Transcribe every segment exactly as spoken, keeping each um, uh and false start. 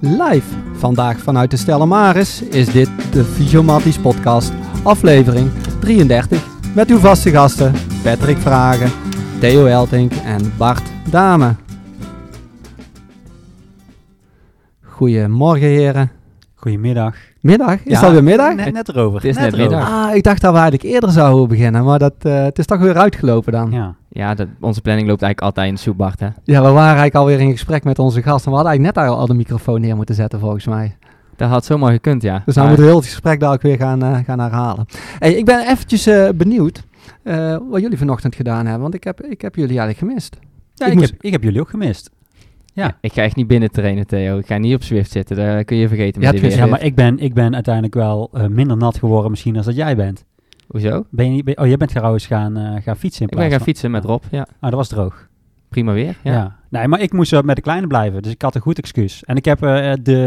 Live vandaag vanuit de Stella Maris is dit de Fysiomatisch podcast, aflevering drieëndertig. Met uw vaste gasten Patrick Vragen, Theo Eltink en Bart Dame. Goedemorgen heren. Goedemiddag. Middag? Is ja, dat weer middag? Net, net erover. Het is net, net erover. middag. Ah, ik dacht dat we eigenlijk eerder zouden beginnen, maar dat, uh, het is toch weer uitgelopen dan. Ja. Ja, de, onze planning loopt eigenlijk altijd in de soep, Bart, hè? Ja, we waren eigenlijk alweer in gesprek met onze gasten. We hadden eigenlijk net al, al de microfoon neer moeten zetten volgens mij. Dat had zomaar gekund, ja. Dus nou moeten we heel het gesprek daar ook weer gaan, uh, gaan herhalen. Hey, ik ben eventjes uh, benieuwd uh, wat jullie vanochtend gedaan hebben, want ik heb, ik heb jullie eigenlijk gemist. Ja, ik, ik, moest... heb, ik heb jullie ook gemist. Ja. Ja, ik ga echt niet binnen trainen, Theo. Ik ga niet op Zwift zitten. Dat kun je vergeten met Ja, die het- weer. Ja, maar ik ben, ik ben uiteindelijk wel uh, minder nat geworden misschien als dat jij bent. Hoezo? Ben je niet, ben, oh, jij bent trouwens gaan, uh, gaan fietsen in Ik ben plaats gaan van- fietsen met Rob, ja. Ah, dat was droog. Prima weer, ja. Ja. Nee, maar ik moest uh, met de kleine blijven, dus ik had een goed excuus. En ik heb uh,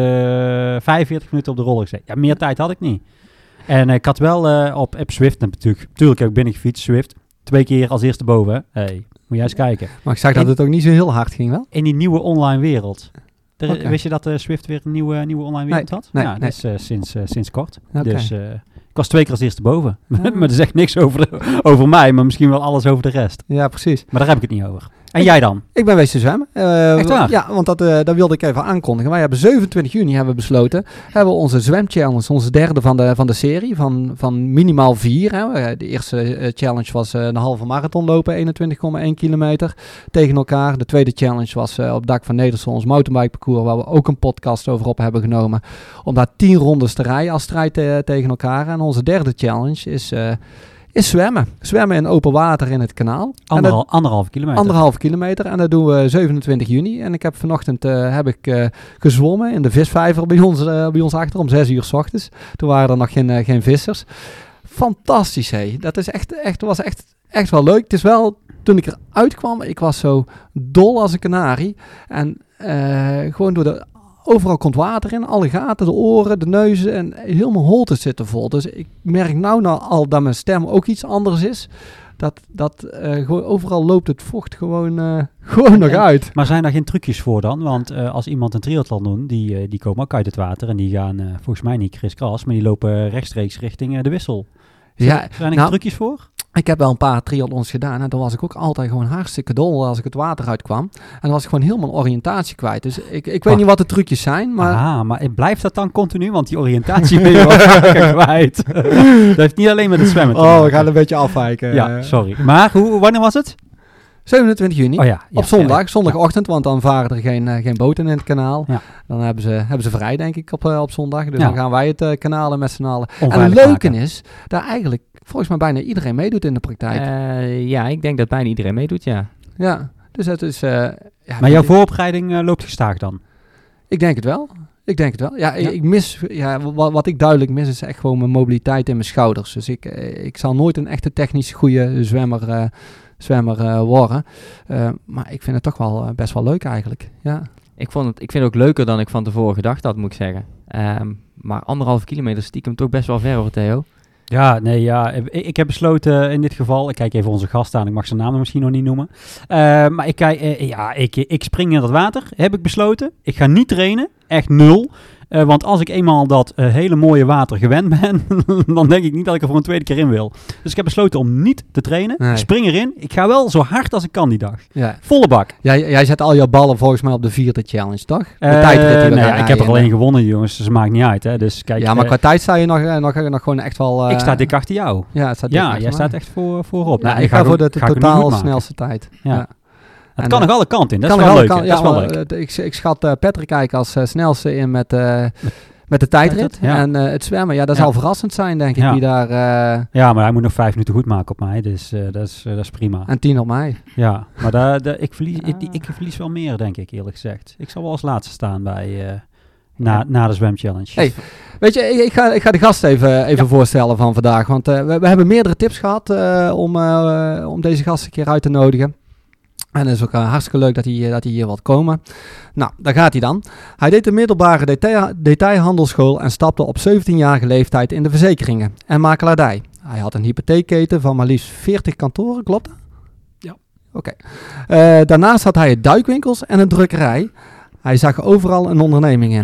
de vijfenveertig minuten op de roller gezeten. Ja, meer tijd had ik niet. En uh, ik had wel uh, op, op Zwift natuurlijk, natuurlijk heb ik binnen gefietst, Zwift. Twee keer als eerste boven. Hé, hey, moet jij eens kijken. Maar ik zag dat In- het ook niet zo heel hard ging, wel? In die nieuwe online wereld. Er, Oké. Wist je dat uh, Zwift weer een nieuwe, nieuwe online wereld had? nee, ja, nee. dat is uh, sinds, uh, sinds kort. Oké. Dus uh, ik was twee keer als eerste boven. Ah. maar dat zegt niks over, de, over mij, maar misschien wel alles over de rest. Ja, precies. Maar daar heb ik het niet over. En Ik- jij dan? Ik ben wezen zwemmen. Uh, Echt waar? Ja, want dat, uh, dat wilde ik even aankondigen. Wij hebben zevenentwintig juni hebben we besloten, hebben we onze zwemchallenge, onze derde van de, van de serie, van, van minimaal vier. Hè. De eerste uh, challenge was uh, een halve marathon lopen, eenentwintig komma één kilometer tegen elkaar. De tweede challenge was uh, op het dak van Nederland, ons mountainbike parcours, waar we ook een podcast over op hebben genomen, om daar tien rondes te rijden als strijd uh, tegen elkaar. En onze derde challenge is... Uh, is zwemmen. Zwemmen in open water in het kanaal. Anderhal, En dat, anderhalve kilometer. anderhalve kilometer. En dat doen we zevenentwintig juni. En ik heb vanochtend uh, heb ik, uh, gezwommen in de visvijver bij ons, uh, bij ons achter om zes uur 's ochtends. Toen waren er nog geen, uh, geen vissers. Fantastisch, hé. Dat is echt, echt, was echt, echt wel leuk. Het is wel, toen ik eruit kwam, ik was zo dol als een kanarie. En uh, gewoon door de... Overal komt water in, alle gaten, de oren, de neuzen en heel mijn holte zit er vol. Dus ik merk nou, nou al dat mijn stem ook iets anders is. Dat, dat uh, gewoon overal loopt het vocht gewoon, uh, gewoon nog En- uit. Maar zijn daar geen trucjes voor dan? Want uh, als iemand een triathlon doet, die, uh, die komen ook uit het water. En die gaan uh, volgens mij niet kriskras, maar die lopen rechtstreeks richting uh, de wissel. Zijn, Ja, zijn er nou, trucjes voor? ik heb wel een paar triathlons gedaan en dan was ik ook altijd gewoon hartstikke dol als ik het water uitkwam. En dan was ik gewoon helemaal mijn oriëntatie kwijt. Dus ik, ik weet Wacht. niet wat de trucjes zijn, maar... Aha, maar blijft dat dan continu? Want die oriëntatie ben je wel vaker kwijt. Dat heeft niet alleen met het zwemmen te Oh, we maken. gaan een beetje afwijken. Ja, sorry. Maar hoe, wanneer was het? zevenentwintig juni. Oh ja. ja Op zondag, ja, zondagochtend, want dan varen er geen, uh, geen boten in het kanaal. Ja. Dan hebben ze, hebben ze vrij, denk ik, op, uh, op zondag. Dus Ja. dan gaan wij het uh, kanalen met z'n allen. En Onveilig het leuke maken. is, dat eigenlijk volgens mij bijna iedereen meedoet in de praktijk. Uh, ja, ik denk dat bijna iedereen meedoet, ja. Ja, dus het is... Uh, ja, Maar jouw ik- vooropleiding uh, loopt gestaag dan? Ik denk het wel. Ik denk het wel. Ja, Ja. Ik, ik mis... Ja, wat, wat ik duidelijk mis is echt gewoon mijn mobiliteit in mijn schouders. Dus ik, uh, ik zal nooit een echte technisch goede zwemmer, uh, zwemmer uh, worden. Uh, maar ik vind het toch wel uh, best wel leuk eigenlijk. Ja. Ik, vond het, ik vind het ook leuker dan ik van tevoren gedacht had, moet ik zeggen. Um, maar anderhalve kilometer stiekem toch best wel ver, hoor, Theo. Ja, nee, ja. Ik, ik heb besloten in dit geval, ik kijk even onze gast aan, ik mag zijn naam misschien nog niet noemen. Uh, maar ik, kijk, uh, ja, ik, ik spring in dat water, heb ik besloten. Ik ga niet trainen, echt nul. Uh, want als ik eenmaal dat uh, hele mooie water gewend ben, dan denk ik niet dat ik er voor een tweede keer in wil. Dus ik heb besloten om niet te trainen. Nee. Ik spring erin. Ik ga wel zo hard als ik kan die dag. Ja. Volle bak. Jij, jij zet al jouw ballen volgens mij op de vierde challenge, toch? De Uh, tijdrit die we nee, gaan ja, ik heb rijden. er alleen gewonnen, jongens. Dus dat maakt niet uit. Hè. Dus kijk, Ja, maar uh, qua tijd sta je nog, uh, nog, nog gewoon echt wel... Uh, ik sta dik achter jou. Ja, het staat dik Ja, achter jij mij. staat echt voor, voorop. Ja, Nou, ik ga ga ik voor ook- de ga ik ook niet totaal goed maken. snelste tijd. Ja. Ja. Het En, kan uh, nog alle kanten in. Dat is kan wel er leuk. wel- hè. kan- Dat is wel ja, leuk. uh, ik, ik schat uh, Patrick eigenlijk als uh, snelste in met, uh, met de tijdrit. Ja. En uh, het zwemmen, ja, dat Ja. zal verrassend zijn, denk ik. Ja. Wie daar, uh, Ja, maar hij moet nog vijf minuten goed maken op mij. Dus uh, dat, is, uh, dat is prima. en tien op mij. Ja, maar daar, daar, ik, verlies, ik, Ah. ik verlies wel meer, denk ik, eerlijk gezegd. Ik zal wel als laatste staan bij, uh, na, Ja. na de zwemchallenge. Hey, Weet je, ik, ik, ga, ik ga de gast even, even Ja. voorstellen van vandaag. Want uh, we, we hebben meerdere tips gehad uh, om, uh, om deze gast een keer uit te nodigen. En het is ook uh, hartstikke leuk dat hij, uh, dat hij hier wilt komen. Nou, daar gaat hij dan. Hij deed de middelbare detail, detailhandelschool en stapte op zeventienjarige leeftijd in de verzekeringen en makelaardij. Hij had een hypotheekketen van maar liefst veertig kantoren, klopt dat? Ja. Oké. Okay. Uh, daarnaast had hij duikwinkels en een drukkerij. Hij zag overal een onderneming in.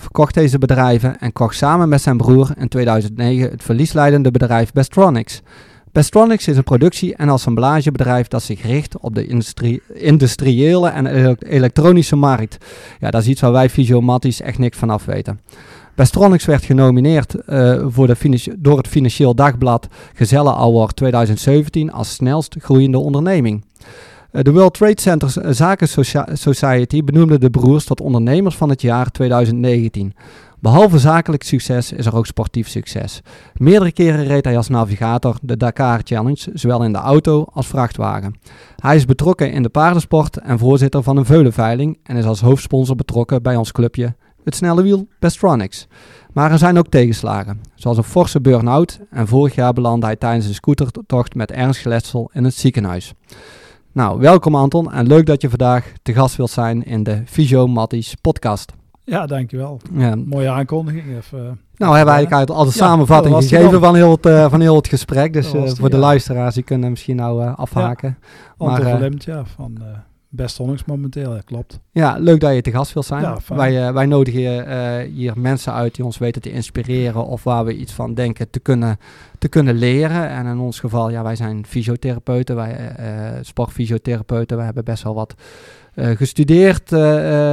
verkocht deze bedrijven en kocht samen met zijn broer in tweeduizend negen het verliesleidende bedrijf Bestronix. Bestronix is een productie- en assemblagebedrijf dat zich richt op de industrie, industriële en ele- elektronische markt. Ja, dat is iets waar wij fysiomatties echt niks van af weten. Bestronix werd genomineerd uh, voor de financi- door het Financieel Dagblad Gezellen Award tweeduizend zeventien als snelst groeiende onderneming. Uh, de World Trade Center Zaken Socia- Society benoemde de broers tot ondernemers van het jaar tweeduizend negentien. Behalve zakelijk succes is er ook sportief succes. Meerdere keren reed hij als navigator de Dakar Challenge, zowel in de auto als vrachtwagen. Hij is betrokken in de paardensport en voorzitter van een veulenveiling en is als hoofdsponsor betrokken bij ons clubje, het snelle wiel Bestronix. Maar er zijn ook tegenslagen, zoals een forse burn-out en vorig jaar belandde hij tijdens een scootertocht met ernstig letsel in het ziekenhuis. Nou, welkom Anton en leuk dat je vandaag te gast wilt zijn in de Fysio Matties podcast. Ja, dankjewel. Ja. Mooie aankondiging. Even, uh, nou, hebben we eigenlijk al de ja, samenvatting gegeven van heel, het, uh, van heel het gesprek. Dus uh, die, voor de ja. luisteraars, die kunnen misschien nou uh, afhaken. Ja. Anton maar, uh, Verlimt, ja, van uh, Bestronix momenteel, ja, klopt. Ja, leuk dat je te gast wilt zijn. Ja, wij, uh, wij nodigen uh, hier mensen uit die ons weten te inspireren of waar we iets van denken te kunnen, te kunnen leren. En in ons geval, ja, wij zijn fysiotherapeuten, wij uh, sportfysiotherapeuten. Wij hebben best wel wat Uh, gestudeerd uh,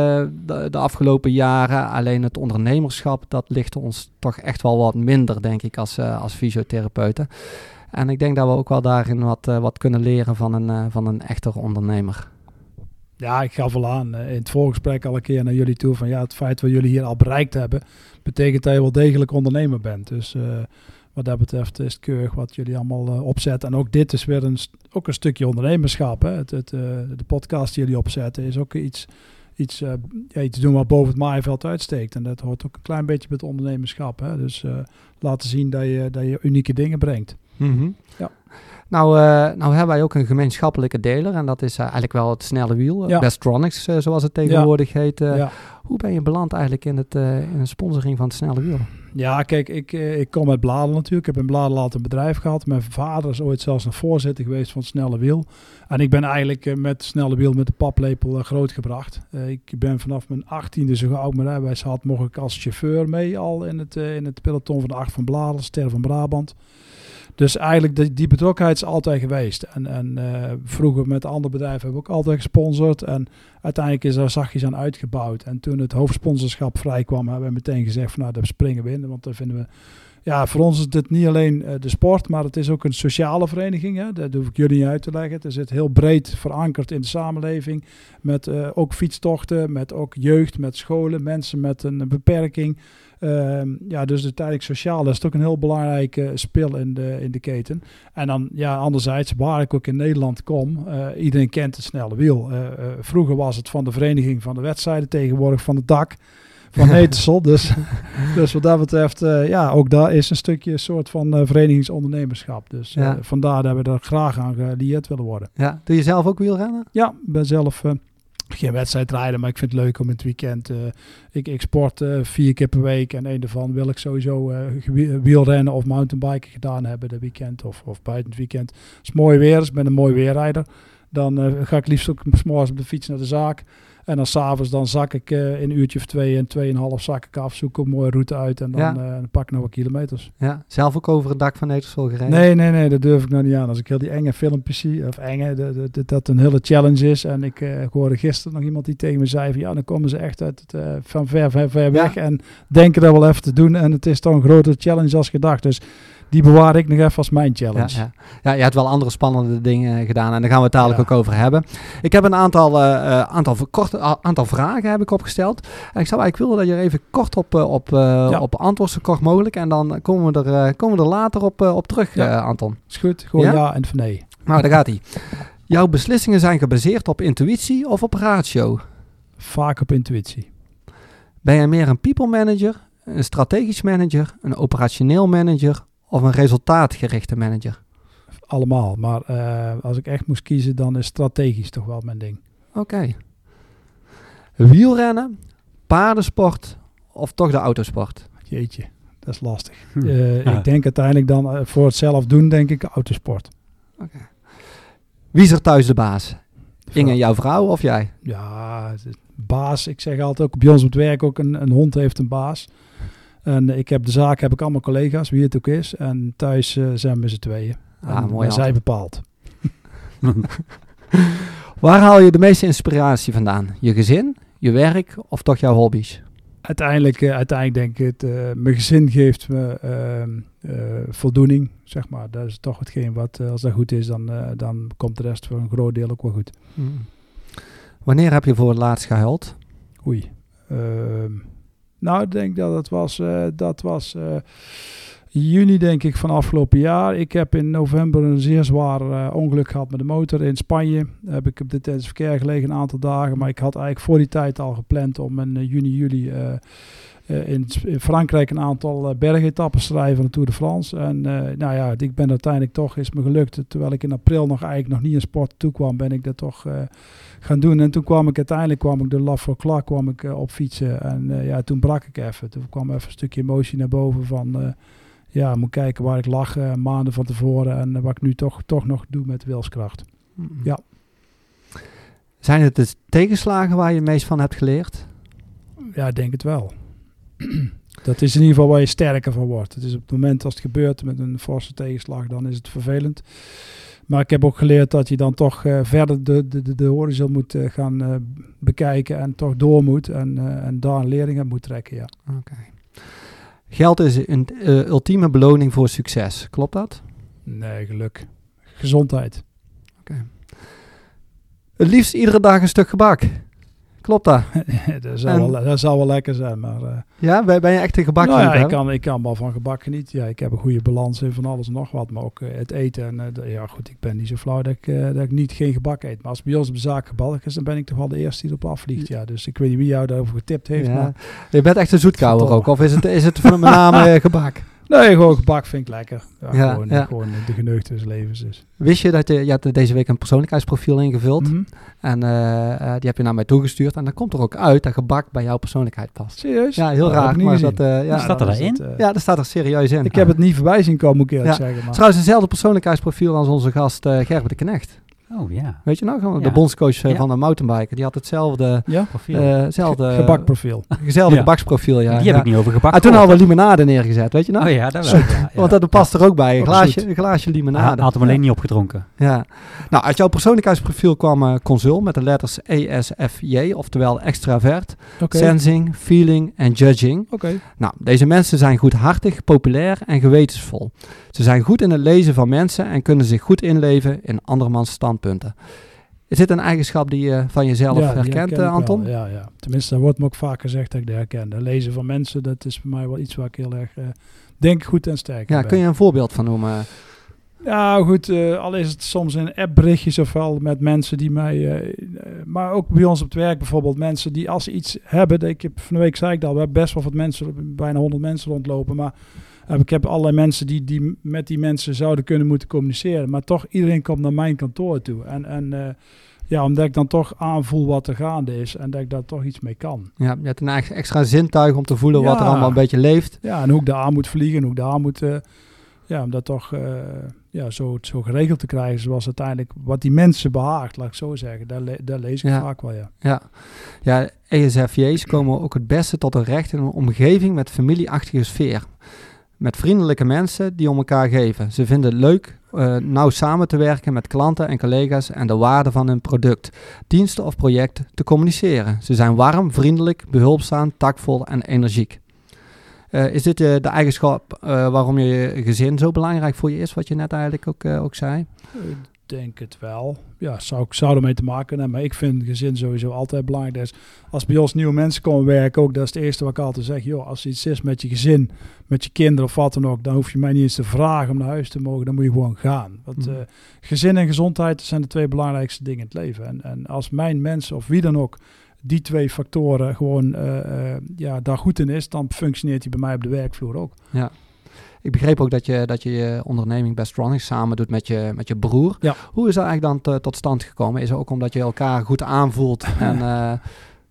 de, de afgelopen jaren. Alleen het ondernemerschap, dat ligt ons toch echt wel wat minder, denk ik, als, uh, als fysiotherapeuten. En ik denk dat we ook wel daarin wat, uh, wat kunnen leren van een, uh, van een echter ondernemer. Ja, ik gaf al aan uh, in het voorgesprek al een keer naar jullie toe van ja, het feit wat jullie hier al bereikt hebben, betekent dat je wel degelijk ondernemer bent. Dus uh, wat dat betreft is het keurig wat jullie allemaal uh, opzetten. En ook dit is weer een, ook een stukje ondernemerschap. Hè? Het, het, uh, de podcast die jullie opzetten is ook iets, iets, uh, ja, iets doen wat boven het maaiveld uitsteekt. En dat hoort ook een klein beetje bij het ondernemerschap. Hè? Dus uh, laten zien dat je, dat je unieke dingen brengt. Mm-hmm. Ja. Nou, uh, nou hebben wij ook een gemeenschappelijke deler en dat is uh, eigenlijk wel het snelle wiel. Ja. Bestronix, uh, zoals het tegenwoordig ja. heet. Uh, ja. Hoe ben je beland eigenlijk in, het, uh, in de sponsoring van het snelle wiel? Ja, kijk, ik, ik kom uit Bladel natuurlijk. Ik heb in Bladel altijd een bedrijf gehad. Mijn vader is ooit zelfs een voorzitter geweest van het snelle wiel. En ik ben eigenlijk uh, met het snelle wiel met de paplepel uh, grootgebracht. Uh, ik ben vanaf mijn achttiende, zo gauw ik mijn rijbewijs had, mocht ik als chauffeur mee al in het, uh, in het peloton van de acht van Bladel, Ster van Brabant. Dus eigenlijk die, die betrokkenheid is altijd geweest. En, en uh, vroeger met andere bedrijven hebben we ook altijd gesponsord. En uiteindelijk is daar zachtjes aan uitgebouwd. En toen het hoofdsponsorschap vrijkwam, hebben we meteen gezegd van nou, daar springen we in. Want dan vinden we, ja, voor ons is dit niet alleen uh, de sport, maar het is ook een sociale vereniging. Hè? Dat hoef ik jullie niet uit te leggen. Het zit heel breed verankerd in de samenleving. Met uh, ook fietstochten, met ook jeugd, met scholen, mensen met een, een beperking. Uh, ja, dus uiteindelijk sociaal is het ook een heel belangrijke uh, spil in de, in de keten. En dan, ja, anderzijds, waar ik ook in Nederland kom, uh, iedereen kent het snelle wiel. Uh, uh, vroeger was het van de vereniging van de wedstrijden, tegenwoordig van het dak van Netelsel. dus, dus wat dat betreft, uh, ja, ook daar is een stukje een soort van uh, verenigingsondernemerschap. Dus uh, ja. vandaar dat we er graag aan gelieerd willen worden. Ja, doe je zelf ook wielrennen? Ja, ik ben zelf Uh, geen wedstrijd rijden, maar ik vind het leuk om in het weekend. Uh, ik, ik sport uh, vier keer per week en een daarvan wil ik sowieso uh, wielrennen of mountainbiken gedaan hebben de weekend of, of buiten het weekend. Als het mooi weer is, ik ben een mooi weerrijder, dan uh, ga ik liefst ook 's morgens op de fiets naar de zaak. En dan s'avonds dan zak ik uh, in een uurtje of twee en tweeënhalf zak ik af, zoek een mooie route uit en dan, ja. uh, dan pak ik nog wat kilometers. Ja, zelf ook over het dak van Netelsel gereden? Nee, nee, nee, dat durf ik nog niet aan. Als ik heel die enge filmpjes zie, of enge, dat, dat, dat een hele challenge is. En ik, uh, ik hoorde gisteren nog iemand die tegen me zei van ja, dan komen ze echt uit het, uh, van ver, ver, ver weg ja. en denken dat wel even te doen. En het is toch een grotere challenge als gedacht. Dus die bewaar ik nog even als mijn challenge. Ja, ja. ja, je hebt wel andere spannende dingen gedaan en daar gaan we het dadelijk ja. ook over hebben. Ik heb een aantal, uh, uh, aantal, kort, uh, aantal vragen heb ik opgesteld. En ik zou eigenlijk willen dat je er even kort op, uh, op, uh, ja. op antwoordt, zo kort mogelijk. En dan komen we er, uh, komen we er later op, uh, op terug, ja. uh, Anton. Is goed, gewoon ja, ja en van nee. Nou, daar gaat hij. Jouw beslissingen zijn gebaseerd op intuïtie of op ratio? Vaak op intuïtie. Ben jij meer een people manager, een strategisch manager, een operationeel manager of een resultaatgerichte manager? Allemaal, maar uh, als ik echt moest kiezen, dan is strategisch toch wel mijn ding. Oké. Okay. Wielrennen, paardensport of toch de autosport? Jeetje, dat is lastig. Hm. Uh, ja. Ik denk uiteindelijk dan uh, voor het zelf doen, denk ik autosport. Oké. Okay. Wie is er thuis de baas? Inge, jouw vrouw of jij? Ja, baas. Ik zeg altijd ook, bij ons op het werk ook, een, een hond heeft een baas. En ik heb de zaak, heb ik allemaal collega's, wie het ook is. En thuis uh, zijn we met z'n tweeën. Ah, en, mooi. En zij bepaalt. Waar haal je de meeste inspiratie vandaan? Je gezin, je werk of toch jouw hobby's? Uiteindelijk, uh, uiteindelijk denk ik, het, uh, mijn gezin geeft me uh, uh, voldoening, zeg maar. Dat is toch hetgeen wat, uh, als dat goed is, dan, uh, dan komt de rest voor een groot deel ook wel goed. Hmm. Wanneer heb je voor het laatst gehuild? Oei. Uh, nou, ik denk dat het was, uh, dat was uh, juni, denk ik, van afgelopen jaar. Ik heb in november een zeer zwaar uh, ongeluk gehad met de motor in Spanje. Heb ik op dit tijdens verkeer gelegen een aantal dagen. Maar ik had eigenlijk voor die tijd al gepland om in uh, juni, juli uh, uh, in, in Frankrijk een aantal uh, bergetappes te rijden van de Tour de France. En uh, nou ja, ik ben uiteindelijk toch, is me gelukt. Terwijl ik in april nog eigenlijk nog niet in sport toe kwam, ben ik dat toch uh, gaan doen. En toen kwam ik uiteindelijk, kwam ik de La Forclaz kwam ik uh, op fietsen. En uh, ja, toen brak ik even. Toen kwam even een stukje emotie naar boven van... Uh, Ja, moet kijken waar ik lag uh, maanden van tevoren en uh, wat ik nu toch, toch nog doe met wilskracht. Mm-hmm. Ja. Zijn het de tegenslagen waar je het meest van hebt geleerd? Ja, ik denk het wel. Dat is in ieder geval waar je sterker van wordt. Het is op het moment als het gebeurt met een forse tegenslag, dan is het vervelend. Maar ik heb ook geleerd dat je dan toch uh, verder de, de, de horizon moet uh, gaan uh, bekijken en toch door moet. En, uh, en daar een lering aan moet trekken, ja. Oké. Okay. Geld is een uh, ultieme beloning voor succes. Klopt dat? Nee, geluk. Gezondheid. Oké. Okay. Het liefst iedere dag een stuk gebak. Klopt dat? dat, zou en, wel, dat zou wel lekker zijn, maar... Uh, ja, ben, ben je echt een gebak? Nou ja, ik kan, ik kan wel van gebak genieten. Ja, ik heb een goede balans in van alles en nog wat. Maar ook uh, het eten. En, uh, de, ja, goed, ik ben niet zo flauw dat ik, uh, dat ik niet geen gebak eet. Maar als het bij ons op de zaak gebalkt is, dan ben ik toch wel de eerste die erop afvliegt. Ja, dus ik weet niet wie jou daarover getipt heeft. Ja. Maar je bent echt een zoetkouwer ook. Of is het, is het van met name uh, gebak? Nee, gewoon gebak vind ik lekker. Ja, ja, gewoon, ja. gewoon de geneugte des levens dus. Wist je dat je, je had deze week een persoonlijkheidsprofiel ingevuld. Mm-hmm. En uh, uh, die heb je naar mij toegestuurd. En dan komt er ook uit dat gebak bij jouw persoonlijkheid past. Serieus? Ja, heel oh, raar. Maar dat, uh, ja, staat er daarin? Uh, ja, dat staat er serieus in. Ik heb het niet voorbij zien komen, moet ik eerlijk ja. zeggen. Maar. Trouwens, hetzelfde persoonlijkheidsprofiel als onze gast uh, Gerbert de Knecht. Oh ja. Weet je nog? De ja. bondscoach uh, ja. van de mountainbiker. Die had hetzelfde ja? profiel. Uh, zelfde, gebakprofiel. Hetzelfde ja. gebaksprofiel, ja. Die ja. heb ik niet over gebak. En toen hadden we limonade neergezet, weet je nog? Oh ja, dat wel. Ja, ja. Want dat past er ook bij. Een ook glaasje, een glaasje limonade. Hij had hem alleen ja. niet opgedronken. Ja. Nou, uit jouw persoonlijkheidsprofiel kwam uh, Consul met de letters E S F J, oftewel extravert, okay. sensing, feeling en judging. Okay. Nou, deze mensen zijn goedhartig, populair en gewetensvol. Ze zijn goed in het lezen van mensen en kunnen zich goed inleven in andermans standpunten. Is dit een eigenschap die je van jezelf ja, herkent, uh, Anton? Ja, ja. Tenminste, dat wordt me ook vaker gezegd dat ik dat herken. Lezen van mensen, dat is voor mij wel iets waar ik heel erg, uh, denk goed en sterk Ja, ben. kun je een voorbeeld van noemen? Ja, goed. Uh, al is het soms in appberichtjes of wel met mensen die mij... Uh, uh, maar ook bij ons op het werk bijvoorbeeld. Mensen die als ze iets hebben... Dat ik heb, van de week zei ik dat, we hebben best wel wat mensen, bijna honderd mensen rondlopen. Maar uh, ik heb allerlei mensen die, die met die mensen zouden kunnen moeten communiceren. Maar toch, iedereen komt naar mijn kantoor toe. En... en uh, ja, omdat ik dan toch aanvoel wat er gaande is en dat ik daar toch iets mee kan. Ja, je hebt een extra zintuig om te voelen ja. wat er allemaal een beetje leeft. Ja, en hoe ik daar aan moet vliegen en hoe ik daar aan moet... Uh, ja, om dat toch uh, ja, zo, zo geregeld te krijgen zoals uiteindelijk wat die mensen behaagt, laat ik zo zeggen. Daar, le- daar lees ik ja. vaak wel, ja. Ja, ja E S F J's komen ook het beste tot hun recht in een omgeving met familieachtige sfeer. Met vriendelijke mensen die om elkaar geven. Ze vinden het leuk uh, nauw samen te werken met klanten en collega's en de waarde van hun product, diensten of project te communiceren. Ze zijn warm, vriendelijk, behulpzaam, tactvol en energiek. Uh, is dit uh, de eigenschap uh, waarom je gezin zo belangrijk voor je is, wat je net eigenlijk ook, uh, ook zei? Ik denk het wel. Ja, zou ik zou ermee te maken hebben. Maar ik vind gezin sowieso altijd belangrijk. Dus als bij ons nieuwe mensen komen werken, ook dat is het eerste wat ik altijd zeg. Joh, als er iets is met je gezin, met je kinderen of wat dan ook, dan hoef je mij niet eens te vragen om naar huis te mogen. Dan moet je gewoon gaan. Want mm. uh, gezin en gezondheid zijn de twee belangrijkste dingen in het leven. En, en als mijn mensen of wie dan ook die twee factoren gewoon uh, uh, ja, daar goed in is, dan functioneert hij bij mij op de werkvloer ook. Ja. Ik begreep ook dat je dat je, je onderneming Bestronics samen doet met je, met je broer. Ja. Hoe is dat eigenlijk dan te, tot stand gekomen? Is het ook omdat je elkaar goed aanvoelt? en, uh...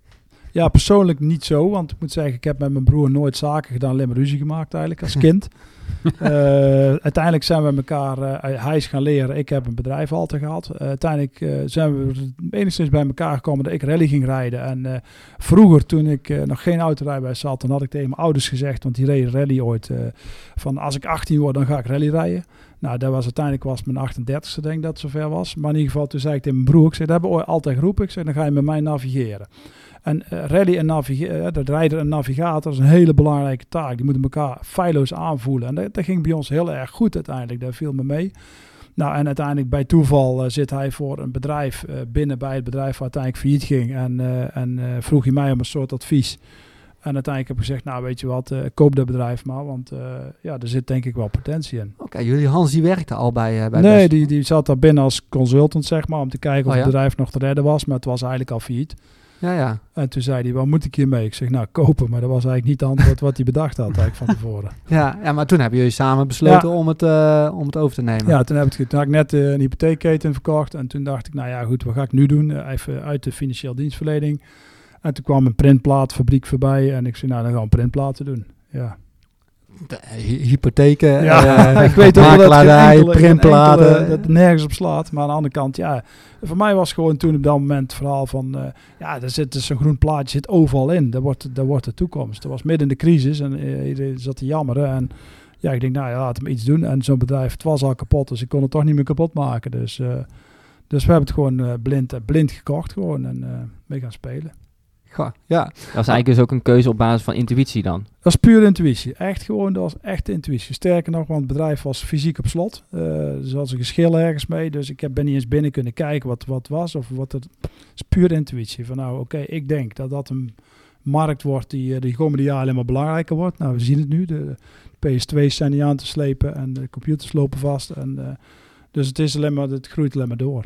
Ja, persoonlijk niet zo. Want ik moet zeggen, ik heb met mijn broer nooit zaken gedaan. Alleen maar ruzie gemaakt eigenlijk als kind. uh, uiteindelijk zijn we elkaar... Uh, hij is gaan leren. Ik heb een bedrijf altijd gehad. Uh, uiteindelijk uh, zijn we enigszins bij elkaar gekomen dat ik rally ging rijden. En uh, vroeger, toen ik uh, nog geen autorijbewijs had, dan had ik tegen mijn ouders gezegd, want die reden rally ooit, uh, van als ik achttien word, dan ga ik rally rijden. Nou, dat was uiteindelijk was mijn achtendertigste, denk ik dat het zover was. Maar in ieder geval, toen zei ik tegen mijn broer, ik zei, dat hebben we altijd geroepen. Ik zei, dan ga je met mij navigeren. En uh, rally en navigeren, uh, dat rijder en navigator is een hele belangrijke taak. Die moeten elkaar feilloos aanvoelen. En dat, dat ging bij ons heel erg goed uiteindelijk. Dat viel me mee. Nou, en uiteindelijk bij toeval uh, zit hij voor een bedrijf uh, binnen bij het bedrijf waar uiteindelijk failliet ging. En, uh, en uh, vroeg hij mij om een soort advies. En uiteindelijk heb ik gezegd, nou weet je wat, uh, koop dat bedrijf maar. Want uh, ja, er zit denk ik wel potentie in. Oké, okay, jullie Hans die werkte al bij, uh, bij Nee, die, die zat daar binnen als consultant, zeg maar. Om te kijken of oh, ja? het bedrijf nog te redden was. Maar het was eigenlijk al failliet. Ja, ja. En toen zei hij, wat moet ik hiermee? Ik zeg, nou, kopen. Maar dat was eigenlijk niet het antwoord wat hij bedacht had eigenlijk van tevoren. Ja, ja, maar toen hebben jullie samen besloten ja. om, het, uh, om het over te nemen. Ja, toen heb ik het, toen had ik net uh, een hypotheekketen verkocht. En toen dacht ik, nou ja, goed, wat ga ik nu doen? Uh, even uit de financiële dienstverlening. En toen kwam een printplaatfabriek voorbij. En ik zei, nou, dan gaan we printplaten doen. Ja. De, hy- hypotheken, ja, uh, ik weet ook wel dat het enkele, printplaten, enkele, dat nergens op slaat. Maar aan de andere kant, ja, voor mij was gewoon toen op dat moment het verhaal van, uh, ja, er zit dus zo'n groen plaatje zit overal in. Dat wordt, dat wordt de toekomst. Dat was midden in de crisis en uh, iedereen zat te jammeren. En ja, ik denk, nou ja, laat hem iets doen. En zo'n bedrijf, het was al kapot, dus ik kon het toch niet meer kapot maken. Dus, uh, dus we hebben het gewoon uh, blind, uh, blind gekocht gewoon en uh, mee gaan spelen. Goh, ja. Dat was eigenlijk dus ook een keuze op basis van intuïtie dan? Dat is puur intuïtie. Echt gewoon, dat was echt intuïtie. Sterker nog, want het bedrijf was fysiek op slot. Uh, dus er was een geschil ergens mee. Dus ik heb, ben niet eens binnen kunnen kijken wat wat was. Of wat het, het is puur intuïtie. Van nou, oké, okay, ik denk dat dat een markt wordt die uh, de komende jaren alleen maar belangrijker wordt. Nou, we zien het nu. De, de P S twee's zijn niet aan te slepen en de computers lopen vast. En, uh, dus het is alleen maar, het groeit alleen maar door.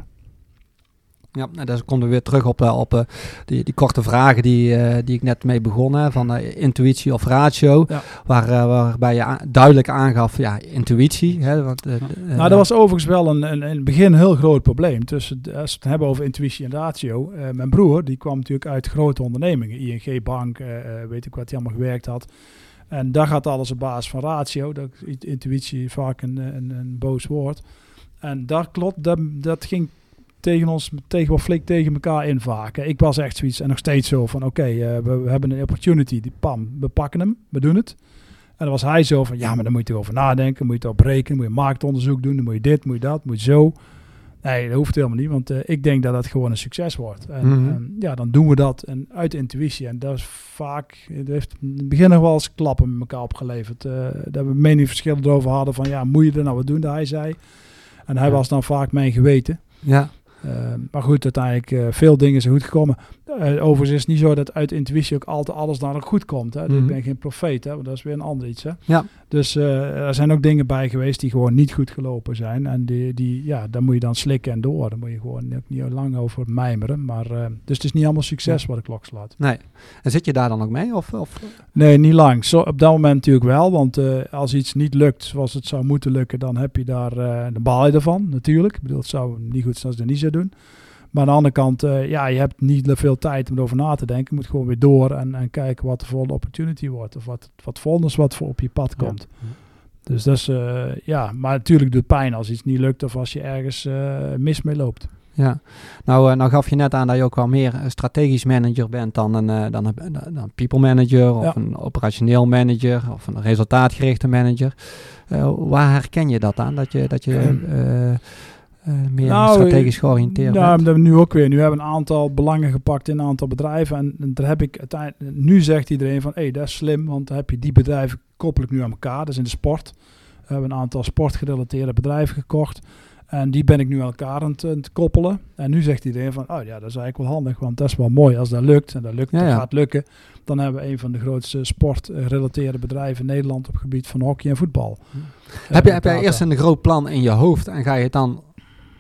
Ja, en dan komen we weer terug op, uh, op uh, die, die korte vragen die, uh, die ik net mee begon, van uh, intuïtie of ratio, ja. waar, uh, waarbij je a- duidelijk aangaf, ja, intuïtie. Hè, wat, uh, uh, nou, dat was overigens wel een, een, in het begin een heel groot probleem. Tussen, als we het hebben over intuïtie en ratio, uh, mijn broer, die kwam natuurlijk uit grote ondernemingen, I N G Bank, uh, weet ik wat hij allemaal gewerkt had. En daar gaat alles op basis van ratio, dat intuïtie vaak een, een, een boos woord. En daar klopt, dat, dat ging tegen ons, tegen wat flink tegen elkaar in vaak. Ik was echt zoiets, en nog steeds zo van, oké, okay, uh, we, we hebben een opportunity, die pam, we pakken hem, we doen het. En dan was hij zo van, ja, maar dan moet je erover nadenken, moet je het opbreken, moet je marktonderzoek doen, dan moet je dit, moet je dat, moet je zo. Nee, dat hoeft helemaal niet, want uh, ik denk dat dat gewoon een succes wordt. En, mm-hmm. en ja, dan doen we dat en uit intuïtie. En dat is vaak, het heeft in het begin nog wel eens klappen met elkaar opgeleverd. Uh, dat we meningsverschillen erover hadden van, ja, moet je er nou wat doen, dat hij zei. En hij ja. was dan vaak mijn geweten. Ja. Uh, maar goed, uiteindelijk uh, veel dingen zijn goed gekomen. Uh, overigens is het niet zo dat uit intuïtie ook altijd alles dan ook goed komt. Hè? Mm-hmm. Ik ben geen profeet, hè? Want dat is weer een ander iets. Hè? Ja. Dus uh, er zijn ook dingen bij geweest die gewoon niet goed gelopen zijn. En die, die, ja, daar moet je dan slikken en door. Daar moet je gewoon ook niet lang over mijmeren. Maar, uh, dus het is niet allemaal succes ja. wat de klok slaat. Nee. En zit je daar dan ook mee? Of, of? Nee, niet lang. Zo, op dat moment natuurlijk wel. Want uh, als iets niet lukt zoals het zou moeten lukken, dan heb je daar, uh, dan baal je ervan natuurlijk. Ik bedoel, het zou niet goed zijn als je dat niet zou doen. Maar aan de andere kant, uh, ja, je hebt niet veel tijd om erover na te denken. Je moet gewoon weer door en, en kijken wat de volgende opportunity wordt. Of wat, wat volgende is wat voor op je pad komt. Ja. Dus dat is, uh, ja, maar natuurlijk doet het pijn als iets niet lukt of als je ergens uh, mis mee loopt. Ja, nou, uh, nou gaf je net aan dat je ook wel meer een strategisch manager bent dan een, uh, dan een, dan een people manager of ja. een operationeel manager of een resultaatgerichte manager. Uh, waar herken je dat aan? Dat je, dat je uh, Uh, meer nou, strategisch georiënteerd ja, dat we nu ook weer. Nu hebben we een aantal belangen gepakt in een aantal bedrijven. En, en daar heb ik uiteindelijk. Nu zegt iedereen van, hé, hey, dat is slim, want dan heb je die bedrijven koppel ik nu aan elkaar. Dat is in de sport. We hebben een aantal sportgerelateerde bedrijven gekocht. En die ben ik nu aan elkaar aan het, aan het koppelen. En nu zegt iedereen van, oh ja, dat is eigenlijk wel handig, want dat is wel mooi als dat lukt. En dat lukt, ja, ja. dat gaat lukken. Dan hebben we een van de grootste sportgerelateerde bedrijven in Nederland op het gebied van hockey en voetbal. Hm. Heb, je, heb jij eerst een groot plan in je hoofd en ga je het dan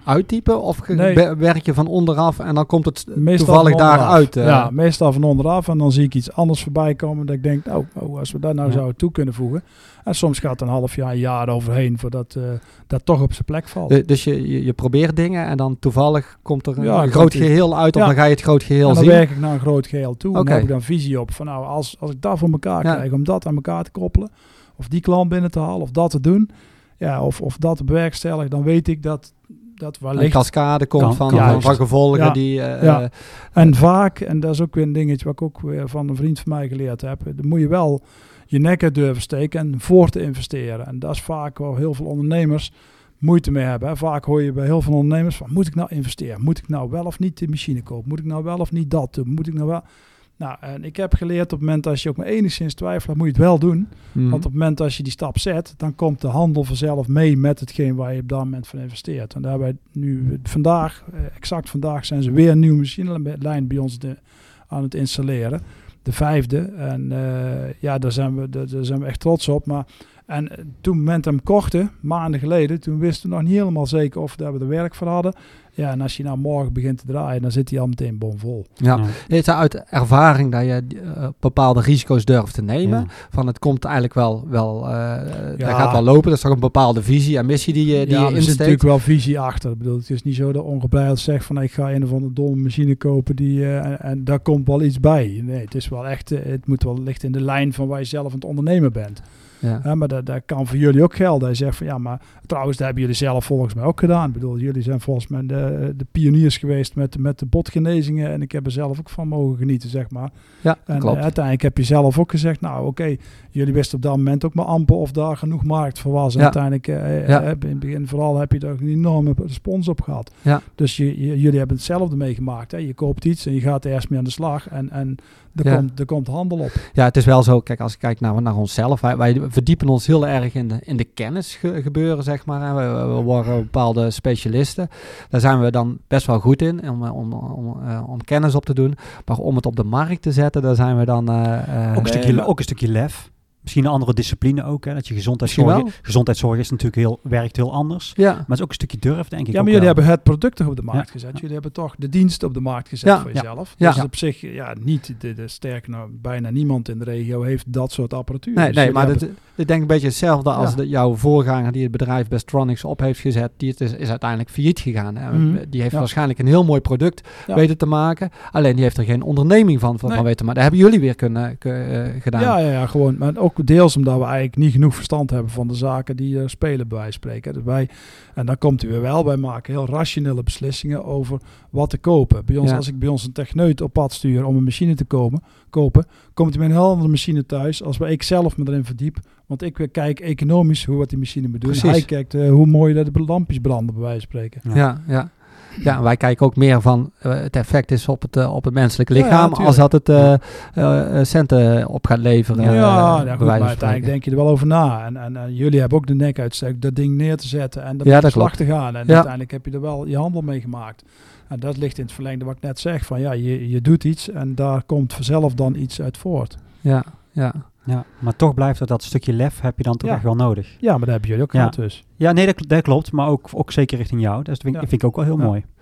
uittypen? Of ge- Nee. be- werk je van onderaf en dan komt het Meestal toevallig van onderaf. daaruit? Uh, Ja, meestal van onderaf. En dan zie ik iets anders voorbij komen. Dat ik denk, nou, oh, als we daar nou Ja. zouden toe kunnen voegen. En soms gaat er een half jaar, een jaar overheen voordat uh, dat toch op zijn plek valt. de- dus je, je, je probeert dingen en dan toevallig komt er een, Ja, een komt groot iets- geheel uit. Of Ja. dan ga je het groot geheel en dan zien. werk ik naar een groot geheel toe. En Oké. dan heb ik dan visie op van nou, als, als ik dat voor elkaar Ja. krijg, om dat aan elkaar te koppelen. Of die klant binnen te halen, of dat te doen. Ja, of, of dat te bewerkstelligen. Dan weet ik dat, dat Een wellicht... cascade komt Kan- van, kan van, juist. van gevolgen Ja. die... uh, Ja. uh, En vaak, en dat is ook weer een dingetje wat ik ook weer van een vriend van mij geleerd heb. Dan moet je wel je nek uit durven steken en voor te investeren. En dat is vaak waar heel veel ondernemers moeite mee hebben. Hè. Vaak hoor je bij heel veel ondernemers van, moet ik nou investeren? Moet ik nou wel of niet de machine kopen? Moet ik nou wel of niet dat doen? Moet ik nou wel... Nou, en ik heb geleerd op het moment als je ook maar enigszins twijfelt, moet je het wel doen. mm. Want op het moment als je die stap zet, dan komt de handel vanzelf mee met hetgeen waar je op dat moment van investeert. En daar hebben wij nu vandaag, eh, exact vandaag, zijn ze weer een nieuwe machinelijn bij ons de, aan het installeren. De vijfde. En uh, ja, daar zijn, we, daar, daar zijn we echt trots op. Maar, en uh, toen we met hem kochten, maanden geleden, toen wisten we nog niet helemaal zeker of we er werk voor hadden. Ja, en als je nou morgen begint te draaien, dan zit hij al meteen bomvol. Ja. Ja. Het is uit ervaring dat je uh, bepaalde risico's durft te nemen. Ja. Van het komt eigenlijk wel, wel uh, Ja. dat gaat wel lopen. Dat is toch een bepaalde visie en missie die je, die ja, je er zit insteekt. natuurlijk wel visie achter. Ik bedoel, het is niet zo dat ongebreideld zegt van ik ga een of andere domme machine kopen die, uh, en, en daar komt wel iets bij. Nee, het is wel echt, uh, het moet wel licht in de lijn van waar je zelf aan het ondernemen bent. Ja. Ja, maar dat, dat kan voor jullie ook gelden. Hij zegt van ja, maar trouwens, dat hebben jullie zelf volgens mij ook gedaan. Ik bedoel, jullie zijn volgens mij de, de pioniers geweest met, met de botgenezingen. En ik heb er zelf ook van mogen genieten, zeg maar. Ja, En klopt. uh, uiteindelijk heb je zelf ook gezegd, nou oké, okay, jullie wisten op dat moment ook maar amper of daar genoeg markt voor was. En Ja. uiteindelijk, uh, Ja. uh, in het begin vooral heb je daar een enorme respons op gehad. Ja. Dus je, je, jullie hebben hetzelfde meegemaakt. Hè? Je koopt iets en je gaat er eerst mee aan de slag. En, en er, Ja. komt, er komt handel op. Ja, het is wel zo. Kijk, als ik kijk naar, naar onszelf. Wij, wij verdiepen ons heel erg in de, in de kennis ge, gebeuren, zeg maar. Hè. We, we worden bepaalde specialisten. Daar zijn we dan best wel goed in, om, om, om, uh, om kennis op te doen. Maar om het op de markt te zetten, daar zijn we dan... Uh, uh, Ook, een Nee, stukje, maar- ook een stukje lef. Misschien een andere discipline ook. Hè? Dat je Misschien gezondheidszorg, wel. gezondheidszorg is natuurlijk heel, werkt heel anders. ja. Maar het is ook een stukje durf, denk ik. Ja, ook maar jullie wel. hebben het product toch op de markt Ja. gezet. Ja. Jullie hebben toch de dienst op de markt gezet Ja. voor Ja. jezelf. Ja. Dus op zich, ja, niet, de, de, sterker nou, bijna niemand in de regio heeft dat soort apparatuur. Nee, Dus nee jullie maar hebben- dit, ik denk een beetje hetzelfde als Ja. de, jouw voorganger die het bedrijf Bestronics op heeft gezet. Die het is, is uiteindelijk failliet gegaan. Hè. Mhm. Die heeft Ja. waarschijnlijk een heel mooi product Ja. weten te maken. Alleen die heeft er geen onderneming van, van, Nee. van weten. Maar dat hebben jullie weer kunnen, kunnen, uh, gedaan. Ja, ja, ja, gewoon. Maar ook deels omdat we eigenlijk niet genoeg verstand hebben van de zaken die uh, spelen bij wijze van spreken. Dus wij, en dan komt u weer wel, wij maken heel rationele beslissingen over wat te kopen. Bij ons, Ja. als ik bij ons een techneut op pad stuur om een machine te komen, kopen, komt hij met een heel andere machine thuis als waar ik zelf me erin verdiep. Want ik weer kijk economisch hoe wat die machine moet doen. Precies. Hij kijkt uh, hoe mooi dat de lampjes branden, bij wijze van spreken. Ja. Ja, ja. Ja, en wij kijken ook meer van uh, het effect is op het, uh, op het menselijke Ja, ja, lichaam tuurlijk. als dat het uh, uh, centen op gaat leveren. Ja, uh, ja, bij goed, wijze maar van uiteindelijk spreken. denk je er wel over na. En, en, en jullie hebben ook de nek uitsteken, dat ding neer te zetten en dan Ja, op de dat slag klopt. te gaan. En Ja. uiteindelijk heb je er wel je handel mee gemaakt. En dat ligt in het verlengde wat ik net zeg. Van ja, je, je doet iets en daar komt vanzelf dan iets uit voort. Ja, ja. Ja, maar toch blijft er dat stukje lef heb je dan toch Ja. echt wel nodig. Ja, maar dat hebben jullie ook Ja. gehad dus. Ja, nee, dat, dat klopt. Maar ook, ook zeker richting jou. Dus dat vind, ik- Ja. vind ik ook wel heel Ja. mooi.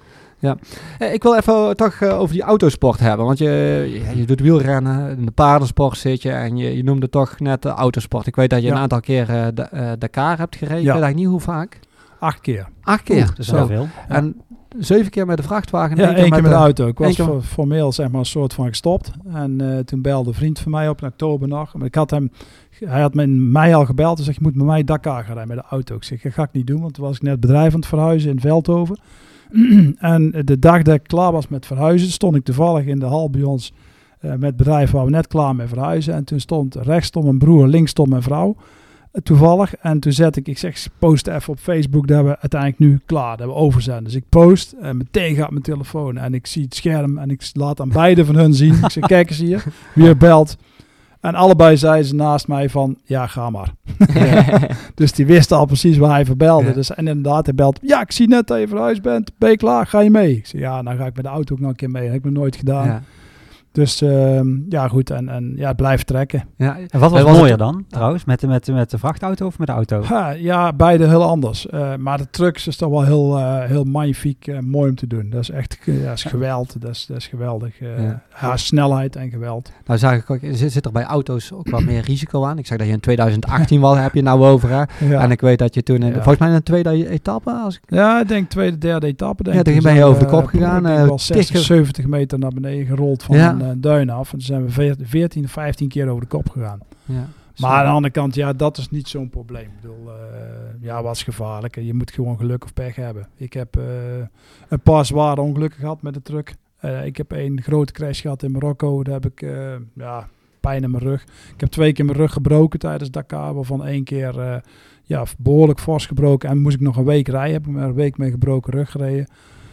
Eh, Ik wil even toch uh, over die autosport hebben. Want je, ja, je doet wielrennen, in de paardensport zit je en je, je noemde toch net de autosport. Ik weet dat je Ja. een aantal keer uh, de, uh, Dakar hebt gereden. Ik Ja. weet eigenlijk niet hoe vaak. Acht keer. Acht keer. Oeh, dat is Zo. wel veel. Ja. En zeven keer met de vrachtwagen. Ja, één keer met de auto. Ik was één keer- voor- formeel zeg maar een soort van gestopt. En uh, toen belde een vriend van mij op in oktober nog. Maar ik had hem, hij had me in mei al gebeld en zei, je moet met mij Dakar gaan rijden met de auto. Ik zeg, dat ga ik niet doen, want toen was ik net bedrijf aan het verhuizen in Veldhoven. En de dag dat ik klaar was met verhuizen, stond ik toevallig in de hal bij ons uh, met het bedrijf waar we net klaar mee verhuizen. En toen stond rechts stond mijn broer, links stond mijn vrouw. Uh, toevallig. En toen zet ik, ik zeg, post even op Facebook dat we uiteindelijk nu klaar, dat we over zijn. Dus ik post en meteen gaat mijn telefoon en ik zie het scherm en ik laat aan beide van hun zien. Ik zeg, kijk eens hier, wie er belt. En allebei zeiden ze naast mij van, ja, ga maar. Dus die wisten al precies waar hij verbelde. Ja. Dus, en inderdaad, hij belt, ja, ik zie net dat je verhuisd bent. Ben je klaar? Ga je mee? Ik zeg, ja, dan ga ik met de auto ook nog een keer mee. Dat heb ik nog nooit gedaan. Ja. Dus uh, ja, goed. En, en ja, het blijft trekken. Ja. En wat was, was mooier het- dan, trouwens? Met, de- met, de- met de vrachtauto of met de auto? Ha, ja, beide heel anders. Uh, maar de trucks is toch wel heel, uh, heel magnifiek uh, mooi om te doen. Dat is echt uh, dat is geweld. Dat is, dat is geweldig. Uh, Ja. ja, snelheid en geweld. Nou zag ik ook, zit, zit er bij auto's ook wat meer risico aan. Ik zeg dat je in twintig achttien wel heb je nou over. Hè? Ja. En ik weet dat je toen, in, Ja. volgens mij in de tweede etappe, als ik, Ja, ik denk tweede, derde etappe. Denk Ja, ik. toen ben je over de kop gegaan, Ik eh, denk wel zestig, tegen- zeventig meter naar beneden gerold van Ja. een uh, duin af. En toen zijn we veertien, veertien of vijftien keer over de kop gegaan. ja. Maar aan de andere kant, ja, dat is niet zo'n probleem. Ik bedoel, uh, ja, wat is gevaarlijk? Je moet gewoon geluk of pech hebben. Ik heb uh, een paar zware ongelukken gehad met de truck. Uh, ik heb één grote crash gehad in Marokko. Daar heb ik uh, ja, pijn in mijn rug. Ik heb twee keer mijn rug gebroken tijdens Dakar. Waarvan één keer uh, ja, behoorlijk fors gebroken. En moest ik nog een week rijden. Heb ik met een week mee gebroken rug gereden.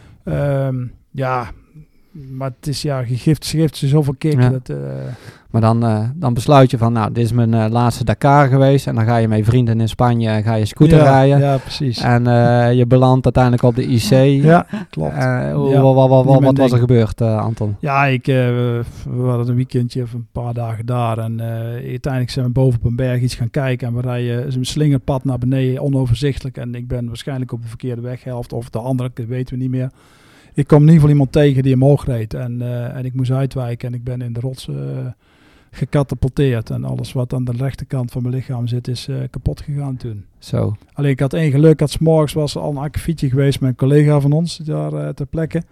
Um, ja, maar het is, ja, je geeft, je geeft ze zoveel kick. Ja. Dat, uh, Maar dan, uh, dan besluit je van, nou, dit is mijn uh, laatste Dakar geweest. En dan ga je met vrienden in Spanje en ga je scooter ja, rijden. Ja, precies. En uh, je belandt uiteindelijk op de I C. Ja, klopt. Uh, hoe- Ja, wa- wa- wa- niet wat mijn was er ding. gebeurd, uh, Anton? Ja, ik, uh, we hadden een weekendje of een paar dagen daar. En uh, uiteindelijk zijn we boven op een berg iets gaan kijken. En we rijden een slingerpad naar beneden, onoverzichtelijk. En ik ben waarschijnlijk op de verkeerde weghelft. Of de andere, dat weten we niet meer. Ik kwam in ieder geval iemand tegen die omhoog reed. En, uh, en ik moest uitwijken. En ik ben in de rots uh, gecatapulteerd. En alles wat aan de rechterkant van mijn lichaam zit is uh, kapot gegaan toen. Zo. Alleen ik had één geluk. Ik had 's morgens was er al een akkefietje geweest met een collega van ons daar uh, ter plekke.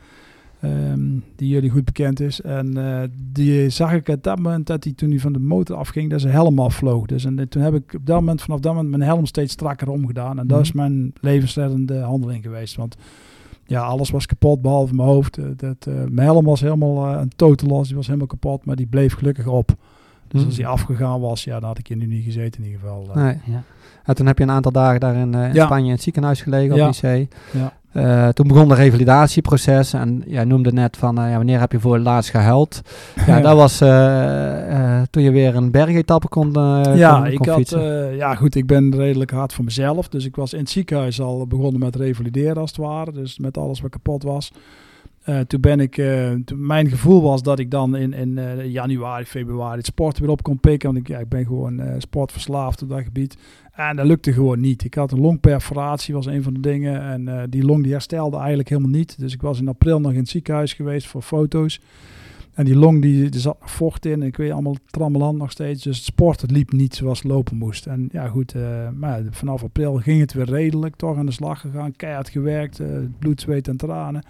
Um, die jullie goed bekend is. En uh, die zag ik op dat moment dat hij toen hij van de motor afging, dat zijn helm afvloog. Dus en uh, toen heb ik op dat moment, vanaf dat moment mijn helm steeds strakker omgedaan. En mm-hmm. dat is mijn levensreddende handeling geweest. Want ja, alles was kapot behalve mijn hoofd. Uh, dat, uh, mijn helm was helemaal uh, een totaal los, die was helemaal kapot, maar die bleef gelukkig op. Dus Mm. als die afgegaan was, ja, dan had ik hier nu niet gezeten in ieder geval. Uh. Nee. Ja. En toen heb je een aantal dagen daar in, uh, in Ja. Spanje in het ziekenhuis gelegen Ja. op I C. Ja. Uh, toen begon de revalidatieproces en jij noemde net van uh, ja, wanneer heb je voor het laatst gehuild? Ja, dat was uh, uh, toen je weer een bergetappe kon, uh, ja, kon, ik kon had, fietsen. uh, ja, goed, ik ben redelijk hard voor mezelf. Dus ik was in het ziekenhuis al begonnen met revalideren als het ware. Dus met alles wat kapot was. Uh, toen ben ik, uh, toen mijn gevoel was dat ik dan in, in uh, januari, februari het sport weer op kon pikken. Want ik, ja, ik ben gewoon uh, sportverslaafd op dat gebied. En dat lukte gewoon niet. Ik had een longperforatie, was een van de dingen. En uh, die long die herstelde eigenlijk helemaal niet. Dus ik was in april nog in het ziekenhuis geweest voor foto's. En die long, die, er zat nog vocht in. En ik weet allemaal trammeland nog steeds. Dus het sport, het liep niet zoals het lopen moest. En ja goed, uh, maar vanaf april ging het weer redelijk. Toch aan de slag gegaan, keihard gewerkt. Uh, bloed, zweet en tranen.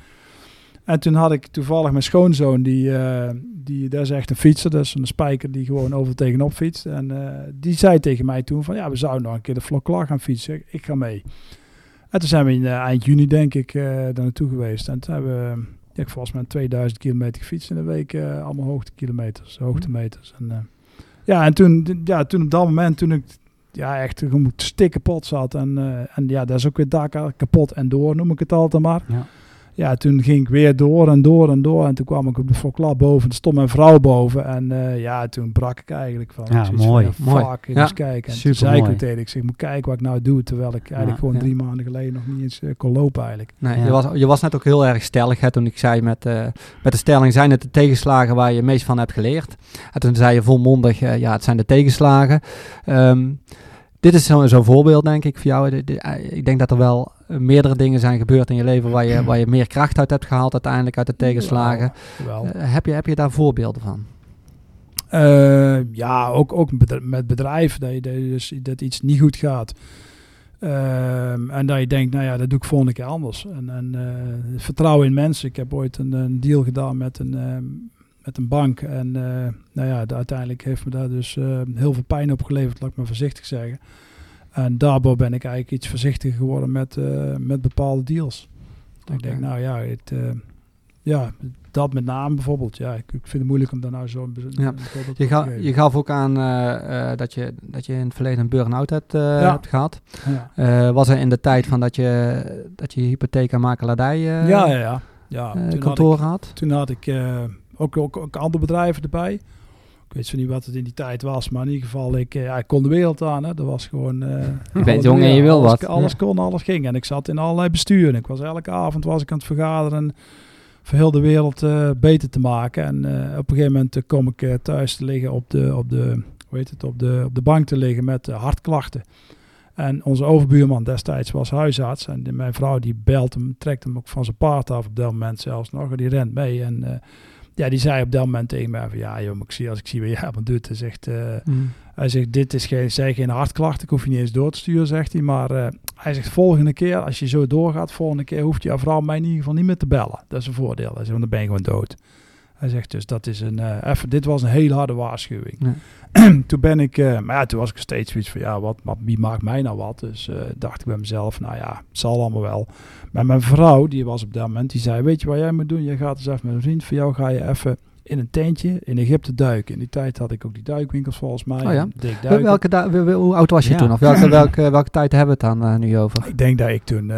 En toen had ik toevallig mijn schoonzoon, die, uh, die, dat is echt een fietser, dat is een spijker die gewoon overal tegenop fietst. En uh, die zei tegen mij toen van, ja, we zouden nog een keer de Floclar gaan fietsen. Ik, ik ga mee. En toen zijn we in uh, eind juni, denk ik, uh, daar naartoe geweest. En toen hebben we, ja, ik volgens mij tweeduizend kilometer gefietst in een week, uh, allemaal hoogtekilometers, hoogtemeters. En, uh, ja, en toen, ja, toen op dat moment, toen ik ja, echt gewoon stikkapot zat. En, uh, en ja, dat is ook weer Dakar, kapot en door, noem ik het altijd maar. Ja. Ja, toen ging ik weer door en door en door. En toen kwam ik op de Floclar boven. Er stond mijn vrouw boven. En uh, ja, toen brak ik eigenlijk van. Ja, ik zoiets mooi, Van, ja, mooi. fuck, ik Ja, moest kijken. En toen zei ik supermooi. ook tegen, ik zeg, ik moet kijken wat ik nou doe. Terwijl ik eigenlijk Ja, gewoon ja. drie maanden geleden nog niet eens uh, kon lopen eigenlijk. Nee, Ja. je, was, je was net ook heel erg stellig hè, toen ik zei met, uh, met de stelling, zijn het de tegenslagen waar je het meest van hebt geleerd? En toen zei je volmondig, uh, ja, het zijn de tegenslagen. Um, dit is zo'n zo voorbeeld, denk ik, voor jou. De, de, uh, ik denk dat er wel uh, meerdere dingen zijn gebeurd in je leven waar je, waar je meer kracht uit hebt gehaald uiteindelijk uit de tegenslagen. Wel. Uh, heb, je, heb je daar voorbeelden van? Uh, ja, ook, ook met bedrijf, dat, je, dat, je dus, dat iets niet goed gaat. Um, en dat je denkt, nou ja, dat doe ik volgende keer anders. En, en uh, vertrouwen in mensen. Ik heb ooit een, een deal gedaan met een, uh, met een bank. En uh, nou ja, de, uiteindelijk heeft me daar dus uh, heel veel pijn opgeleverd, laat ik maar voorzichtig zeggen. En daardoor ben ik eigenlijk iets voorzichtiger geworden met, uh, met bepaalde deals. Okay. Ik denk, nou ja, het, uh, ja, dat met name bijvoorbeeld. Ja, ik, ik vind het moeilijk om daar nou zo een, ja. een voorbeeld je, ga, te geven. je gaf ook aan uh, uh, dat, je, dat je in het verleden een burn-out hebt, uh, Ja. hebt gehad. Ja. Uh, was er in de tijd van dat je, dat je hypotheek en makelaardij uh, ja, ja, ja. ja. Uh, toen kantoor had. Ik, had? Toen had ik uh, ook, ook, ook andere bedrijven erbij. Ik weet zo niet wat het in die tijd was, maar in ieder geval, ik, ja, ik kon de wereld aan. Hè. Dat was gewoon... Uh, je bent jong en je wil alles, wat. Alles Ja. kon, alles ging. En ik zat in allerlei besturen. Ik was elke avond was ik aan het vergaderen. voor heel de wereld uh, beter te maken. En uh, op een gegeven moment uh, kom ik uh, thuis te liggen op de, op de, hoe heet het, op de, op de bank te liggen met uh, hartklachten. En onze overbuurman destijds was huisarts. En die, mijn vrouw die belt hem, trekt hem ook van zijn paard af op dat moment zelfs nog. En die rent mee. En uh, ja, die zei op dat moment tegen mij van, ja joh, ik zie, als ik zie wat jij aan doet, hij zegt, uh, mm. hij zegt, dit is geen, zijn geen hartklachten, ik hoef je niet eens door te sturen, zegt hij. Maar uh, hij zegt, volgende keer, als je zo doorgaat, volgende keer hoeft je vrouw mij in ieder geval niet meer te bellen. Dat is een voordeel. Hij zegt, want dan ben je gewoon dood. Hij zegt dus, dat is een, uh, even, dit was een hele harde waarschuwing. Ja. Toen ben ik, uh, maar ja, toen was ik steeds zoiets van, ja, wat, wat, wie maakt mij nou wat? Dus uh, dacht ik bij mezelf, nou ja, het zal allemaal wel. Maar mijn vrouw, die was op dat moment, die zei, weet je wat jij moet doen? Je gaat eens even met een vriend van jou, ga je even in een tentje in Egypte duiken. In die tijd had ik ook die duikwinkels volgens mij. Oh ja. Welke du- wel, wel, hoe oud was je ja. toen? Of welke, welke, welke tijd hebben we het dan uh, nu over? Ik denk dat ik toen uh,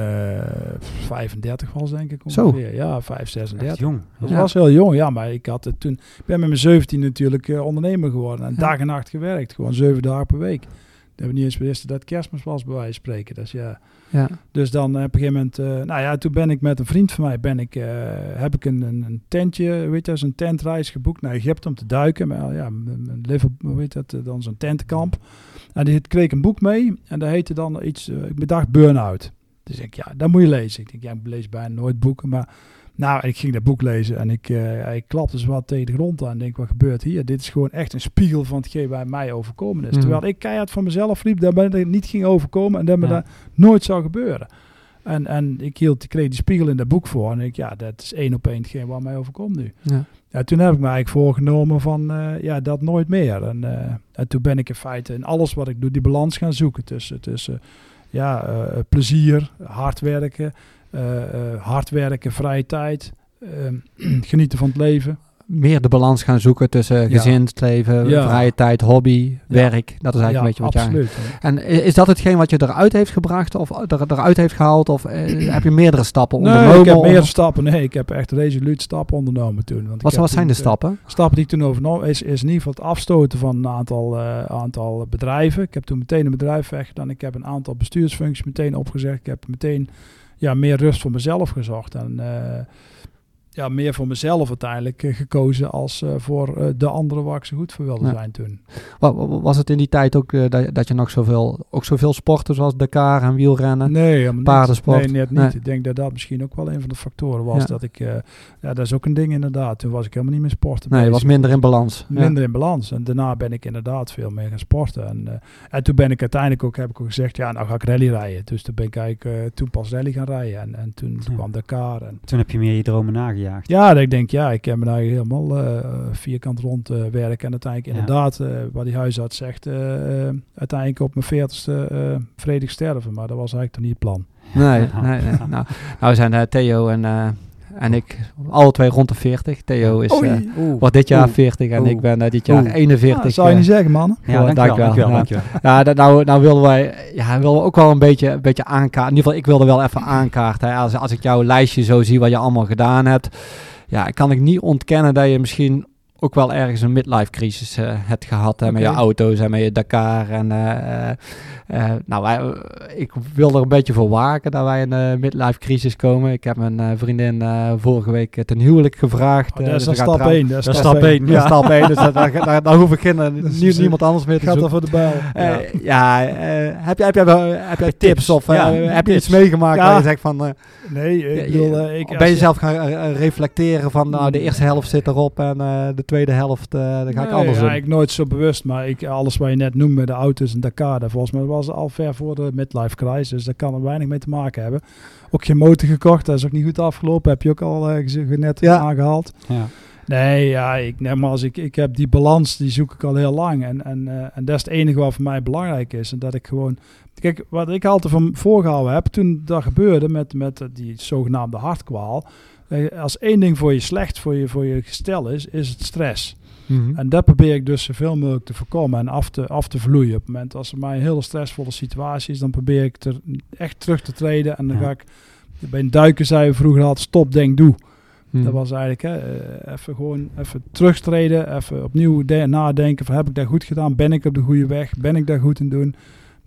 vijfendertig was, denk ik ongeveer. Zo. Ja, vijf, zesendertig. Echt jong. Dat ja. was heel jong, ja. Maar ik had het toen, ik ben met mijn zeventien natuurlijk uh, ondernemer geworden. En ja. dag en nacht gewerkt. Gewoon zeven dagen per week. Dat hebben we niet eens wisten dat het Kerstmis was, bij wijze van spreken. Dus ja. Ja. Dus dan uh, op een gegeven moment, uh, nou ja, toen ben ik met een vriend van mij, ben ik, uh, heb ik een, een, een tentje, weet je, zo'n tentreis geboekt naar Egypte om te duiken. Maar ja, Liverpool, weet je dat, dan zo'n tentenkamp. En die kreeg ik een boek mee en dat heette dan iets, uh, ik bedacht Burn-out. Dus ik, ja, dat moet je lezen. Ik denk, ja, ik lees bijna nooit boeken, maar nou, ik ging dat boek lezen en ik, uh, ik klapte dus wat tegen de grond aan en denk, wat gebeurt hier? Dit is gewoon echt een spiegel van hetgeen bij mij overkomen is. Mm. Terwijl ik keihard van mezelf riep dat me dat niet ging overkomen en dat me ja. dat nooit zou gebeuren. En, en ik hield, ik kreeg die spiegel in dat boek voor en ik, ja, dat is één op één hetgeen wat mij overkomt nu. Ja. Ja, toen heb ik me eigenlijk voorgenomen van, uh, ja, dat nooit meer. En, uh, en toen ben ik in feite in alles wat ik doe, die balans gaan zoeken tussen, tussen ja, uh, plezier, hard werken, Uh, uh, hard werken, vrije tijd, uh, genieten van het leven. Meer de balans gaan zoeken tussen ja. gezinsleven, ja. vrije tijd, hobby, ja. werk. Dat is eigenlijk ja, een beetje wat absoluut, jij... En is dat hetgeen wat je eruit heeft gebracht of er, eruit heeft gehaald? Of uh, heb je meerdere stappen ondernomen? Nee, ik heb meerdere stappen. Nee, ik heb echt resoluut stappen ondernomen toen. Want wat ik wat zijn toen, de stappen? Stappen die ik toen overnam is, is in ieder geval het afstoten van een aantal, uh, aantal bedrijven. Ik heb toen meteen een bedrijf weggedaan. Ik heb een aantal bestuursfuncties meteen opgezegd. Ik heb meteen... ja, meer rust voor mezelf gezocht. En uh, ja, meer voor mezelf uiteindelijk uh, gekozen als uh, voor uh, de anderen waar ik zo goed voor wilde ja. zijn toen. Was het in die tijd ook uh, dat, dat je nog zoveel, ook zoveel sporten zoals Dakar en wielrennen? Nee, paardensport? Nee, net niet. Nee. Ik denk dat dat misschien ook wel een van de factoren was. Ja. Dat ik, uh, ja, dat is ook een ding inderdaad. Toen was ik helemaal niet meer sporten. Nee, je was minder in balans. Minder ja. in balans. En daarna ben ik inderdaad veel meer gaan sporten. En, uh, en toen ben ik uiteindelijk ook, heb ik ook gezegd, ja, nou ga ik rally rijden. Dus toen ben ik eigenlijk uh, toen pas rally gaan rijden. En, en toen, toen ja. kwam Dakar. En toen heb je meer je dromen nagejaagd. Ja, dat ik denk, ja, ik heb me nou helemaal uh, vierkant rond uh, werken. En uiteindelijk ja. inderdaad, uh, wat die huisarts zegt, uh, uh, uiteindelijk op mijn veertigste uh, vredig sterven. Maar dat was eigenlijk toch niet het plan. Nee, nee, nee. Nou, nou zijn uh, Theo en, uh, en ik alle twee rond de veertig. Theo is uh, wordt dit jaar Oei. veertig en Oei. ik ben uh, dit jaar Oei. eenenveertig. Ja, dat zou je niet zeggen, man. Ja, oh, dankjewel. dankjewel, dankjewel. Ja, dat, nou, nou wilden wij ja, wilden we ook wel een beetje, een beetje aankaarten. In ieder geval, ik wilde wel even aankaarten. Hè. Als, als ik jouw lijstje zo zie wat je allemaal gedaan hebt. Ja, kan ik niet ontkennen dat je misschien ook wel ergens een midlife crisis uh, hebt gehad. Hè, okay. Met je auto's en met je Dakar. En, uh, uh, nou, wij, uh, ik wil er een beetje voor waken dat wij in een uh, midlife crisis komen. Ik heb mijn uh, vriendin uh, vorige week uh, ten huwelijk gevraagd. Oh, dat is uh, dus stap één. Dat is stap één. Ja, stap één. Dus daar, daar, daar hoef ik geen, uh, niemand anders meer te gaat zoeken. Gaat er voor de bijl. Uh, ja, uh, heb, je, heb, je, heb jij tips of uh, ja, heb je iets meegemaakt ja. waar je zegt van... Uh, nee, ik wil... Uh, ik, ben je zelf gaan uh, reflecteren van nou, de eerste helft zit erop en uh, de tweede helft, uh, dan ga nee, ik anders ja, doen. Ik nooit zo bewust, maar ik, alles wat je net noemt met de auto's en Dakar, dat volgens mij was al ver voor de midlife crisis, dus daar kan er weinig mee te maken hebben. Ook geen motor gekocht, dat is ook niet goed afgelopen, heb je ook al uh, net ja. aangehaald. Ja. Nee, ja, ik, nee, maar als ik, ik heb die balans, die zoek ik al heel lang en, en, uh, en dat is het enige wat voor mij belangrijk is en dat ik gewoon... Kijk, wat ik altijd van voorgehouden heb, toen dat gebeurde met, met die zogenaamde hartkwaal, als één ding voor je slecht, voor je, voor je gestel is, is het stress. Mm-hmm. En dat probeer ik dus zoveel mogelijk te voorkomen en af te, af te vloeien. Op het moment als er mij een hele stressvolle situatie is, dan probeer ik er echt terug te treden. En dan ja. ga ik, bij een duiken zei we vroeger altijd, stop, denk, doe. Mm. Dat was eigenlijk, hè, even gewoon even terugtreden, even opnieuw de- nadenken van, heb ik dat goed gedaan? Ben ik op de goede weg? Ben ik daar goed in doen?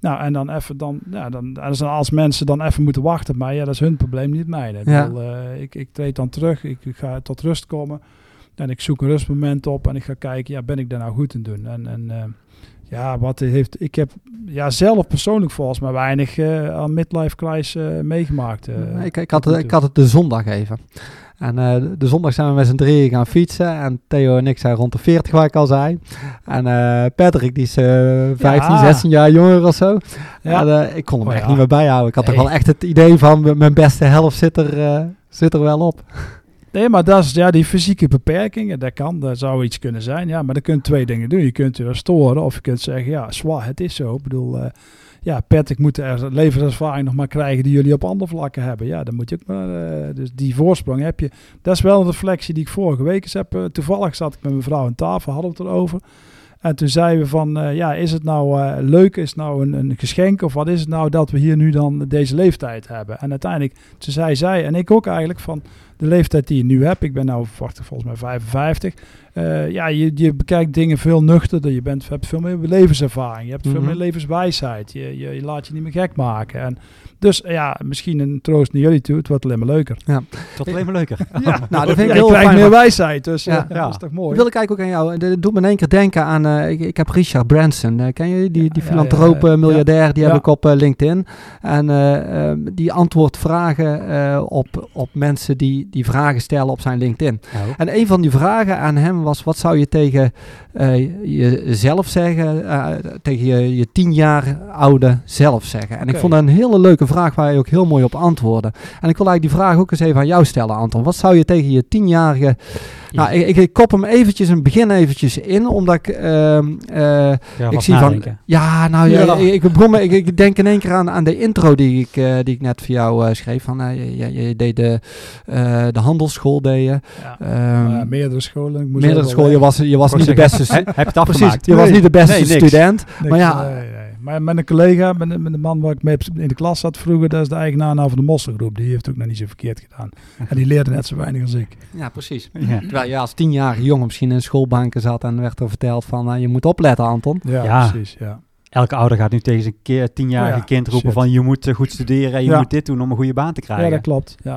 Nou, en dan even dan, ja, dan, als mensen dan even moeten wachten op mij, ja, dat is hun probleem, niet mijn. Ik, Ja. wil, uh, ik, ik treed dan terug, ik, ik ga tot rust komen en ik zoek een rustmoment op en ik ga kijken, ja, ben ik daar nou goed in doen? En, en uh, ja, wat heeft, ik heb ja, zelf persoonlijk volgens mij weinig uh, aan midlife crisis uh, meegemaakt. Uh, ik, ik, had het, ik had het de zondag even. En uh, de zondag zijn we met z'n drieën gaan fietsen. En Theo en ik zijn rond de veertig, waar ik al zei. En uh, Patrick, die is uh, vijftien, ja. zestien jaar jonger of zo. Ja. En, uh, ik kon hem Oh, echt ja. niet meer bijhouden. Ik had Nee. toch wel echt het idee van, mijn beste helft zit er, uh, zit er wel op. Nee, maar dat is ja, die fysieke beperkingen, dat kan, dat zou iets kunnen zijn. Ja, maar dan kun je twee dingen doen. Je kunt je storen of je kunt zeggen, ja, zwaar, het is zo. Ik bedoel, uh, ja, Patrick moet er levenservaring nog maar krijgen die jullie op andere vlakken hebben. Ja, dan moet je ook maar, uh, dus die voorsprong heb je. Dat is wel een reflectie die ik vorige week eens heb. Uh, toevallig zat ik met mijn vrouw aan tafel, hadden we het erover. En toen zeiden we van, uh, ja, is het nou uh, leuk, is het nou een, een geschenk of wat is het nou dat we hier nu dan deze leeftijd hebben? En uiteindelijk, toen zei zij en ik ook eigenlijk van de leeftijd die je nu hebt, ik ben nou wacht, volgens mij vijfenvijftig, uh, ja, je, je bekijkt dingen veel nuchterder, je bent, hebt veel meer levenservaring, je hebt Mm-hmm. veel meer levenswijsheid, je, je, je laat je niet meer gek maken. En dus ja, misschien een troost naar jullie toe, het wordt alleen maar leuker. Ja. Tot alleen maar leuker. Ja, Nou, dat vind ik ja, heel je krijgt fijn. meer maar- wijsheid, dus Ja. ja, dat is toch mooi. Dat wil ik eigenlijk ook aan jou. Dat doet me in één keer denken aan... Uh, ik, ik heb Richard Branson. Uh, ken je die? Die, die Ja, filantroop, ja, ja. uh, miljardair. Die Ja. heb ik op uh, LinkedIn. En uh, um, die antwoordt vragen uh, op, op mensen die, die vragen stellen op zijn LinkedIn. Oh. En een van die vragen aan hem was... Wat zou je tegen uh, jezelf zeggen? Uh, tegen je, je tien jaar oude zelf zeggen? En Oké. ik vond dat een hele leuke vraag... waar je ook heel mooi op antwoordde. En ik wil eigenlijk die vraag ook eens even aan jou stellen, Anton. Wat zou je tegen je tienjarige... Nou, ik, ik, ik kop hem eventjes een begin eventjes in, omdat ik... Uh, uh, ik zie van... Ja, nou ja, Ja. Ik, ik, begon, ik, ik denk in één keer aan, aan de intro die ik, uh, die ik net voor jou uh, schreef. Van, uh, je, je, je deed de, uh, de handelsschool, deed je. Ja. Um, Uh, meerdere scholen. Ik moest meerdere ook wel school, je was, je was niet de beste... stu- Heb je het Precies, afgemaakt? je was Nee. niet de beste Nee, niks. student. Niks, Maar ja, nee, nee. Maar met een collega, met, met de man waar ik mee in de klas zat vroeger, dat is de eigenaar nou van de Mosselgroep. Die heeft ook nog niet zo verkeerd gedaan. En die leerde net zo weinig als ik. ja, precies. Ja. Terwijl je als tienjarige jongen misschien in schoolbanken zat en werd er verteld van... Uh, je moet opletten, Anton. Ja, Ja. precies. Ja. Elke ouder gaat nu tegen zijn keer, tienjarige Oh ja, kind roepen shit. van je moet uh, goed studeren en je Ja. moet dit doen om een goede baan te krijgen. ja, dat klopt. Ja.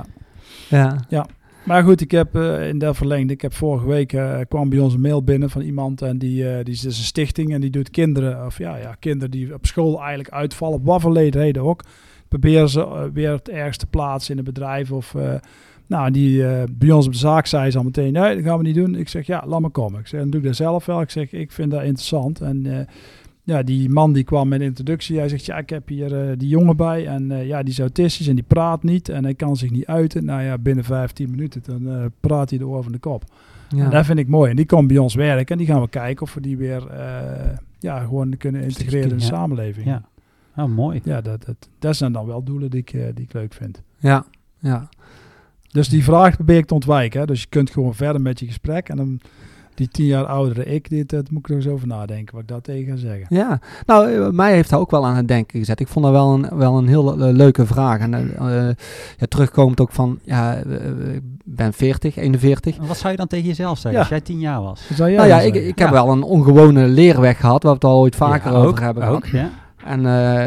Ja. Maar goed, ik heb uh, in dat verlengde, ik heb vorige week uh, kwam bij ons een mail binnen van iemand en die, uh, die is dus een stichting en die doet kinderen, of ja, ja, kinderen die op school eigenlijk uitvallen, op wat voor reden ook, proberen ze uh, weer het ergste te plaatsen in een bedrijf of... Uh, nou, die uh, bij ons op de zaak zei ze al meteen, nee, dat gaan we niet doen. Ik zeg, ja, laat me komen. Ik zeg, dan doe ik dat zelf wel. Ik zeg, ik vind dat interessant. En uh, ja, die man die kwam met een introductie. Hij zegt, ja, ik heb hier uh, die jongen bij. En uh, ja, die is autistisch en die praat niet. En hij kan zich niet uiten. Nou ja, binnen vijftien minuten, dan uh, praat hij de oor van de kop. Ja. En dat vind ik mooi. En die komt bij ons werken. En die gaan we kijken of we die weer uh, ja, gewoon kunnen integreren in de Ja. samenleving. Ja. Oh, mooi. Ja, dat, dat, dat zijn dan wel doelen die ik, uh, die ik leuk vind. Ja, ja. Dus die vraag probeer ik te ontwijken. Hè? Dus je kunt gewoon verder met je gesprek. En dan die tien jaar oudere ik, dit, dat moet ik er eens over nadenken wat ik daar tegen ga zeggen. Ja, nou, uh, mij heeft dat ook wel aan het denken gezet. Ik vond dat wel een, wel een heel uh, leuke vraag. En uh, ja, terugkomend ook van, ja, uh, ik ben veertig, eenenveertig. Wat zou je dan tegen jezelf zeggen Ja. als jij tien jaar was? Wat zou jij Nou ja, dan ik, zeggen? ik heb Ja. wel een ongewone leerweg gehad, waar we het al ooit vaker Ja, over ook, hebben ook, gehad. ja. En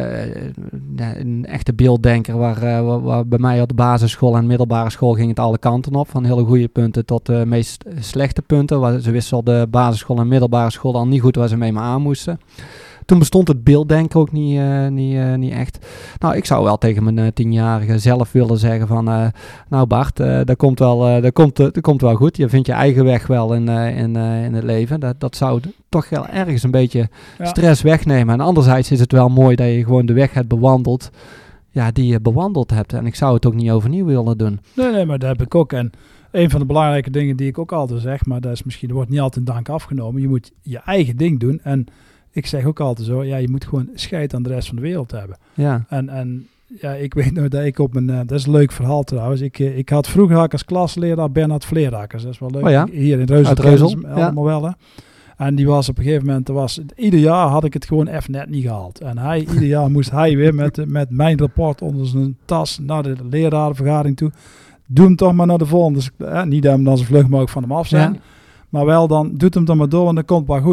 uh, een echte beelddenker, waar, uh, waar, waar bij mij op de basisschool en middelbare school ging het alle kanten op. Van hele goede punten tot de meest slechte punten. Waar ze wisten op de basisschool en middelbare school al niet goed waar ze mee me aan moesten. Toen bestond het beelddenken ook niet, uh, niet, uh, niet echt. Nou, ik zou wel tegen mijn uh, tienjarige zelf willen zeggen van... Uh, nou Bart, uh, dat, komt wel, uh, dat, komt, uh, dat komt wel goed. Je vindt je eigen weg wel in, uh, in, uh, in het leven. Dat, dat zou d- toch wel ergens een beetje Ja. stress wegnemen. En anderzijds is het wel mooi dat je gewoon de weg hebt bewandeld... Ja, die je bewandeld hebt. En ik zou het ook niet overnieuw willen doen. Nee, nee, maar dat heb ik ook. En een van de belangrijke dingen die ik ook altijd zeg... maar dat is misschien, er wordt niet altijd in dank afgenomen. Je moet je eigen ding doen. En ik zeg ook altijd zo... ja, je moet gewoon scheid aan de rest van de wereld hebben. Ja, En, en ja, ik weet nog dat ik op mijn... Uh, dat is een leuk verhaal trouwens. Ik, uh, ik had vroeger had ik als klasleraar Bernhard Vleerakkers. Dat is wel leuk. Oh ja? Hier in Reuzel. Uit Reuzel, kennen ze hem ja. allemaal wel, hè. En die was op een gegeven moment... Er was, ieder jaar had ik het gewoon even net niet gehaald. En hij, ieder jaar moest hij weer met, met mijn rapport onder zijn tas... naar de lerarenvergadering toe. Doe hem toch maar naar de volgende. Dus, eh, niet dat hem dan zo vlug mogelijk van hem af zijn. Ja. Maar wel dan, doet hem dan maar door en dan komt het wel goed.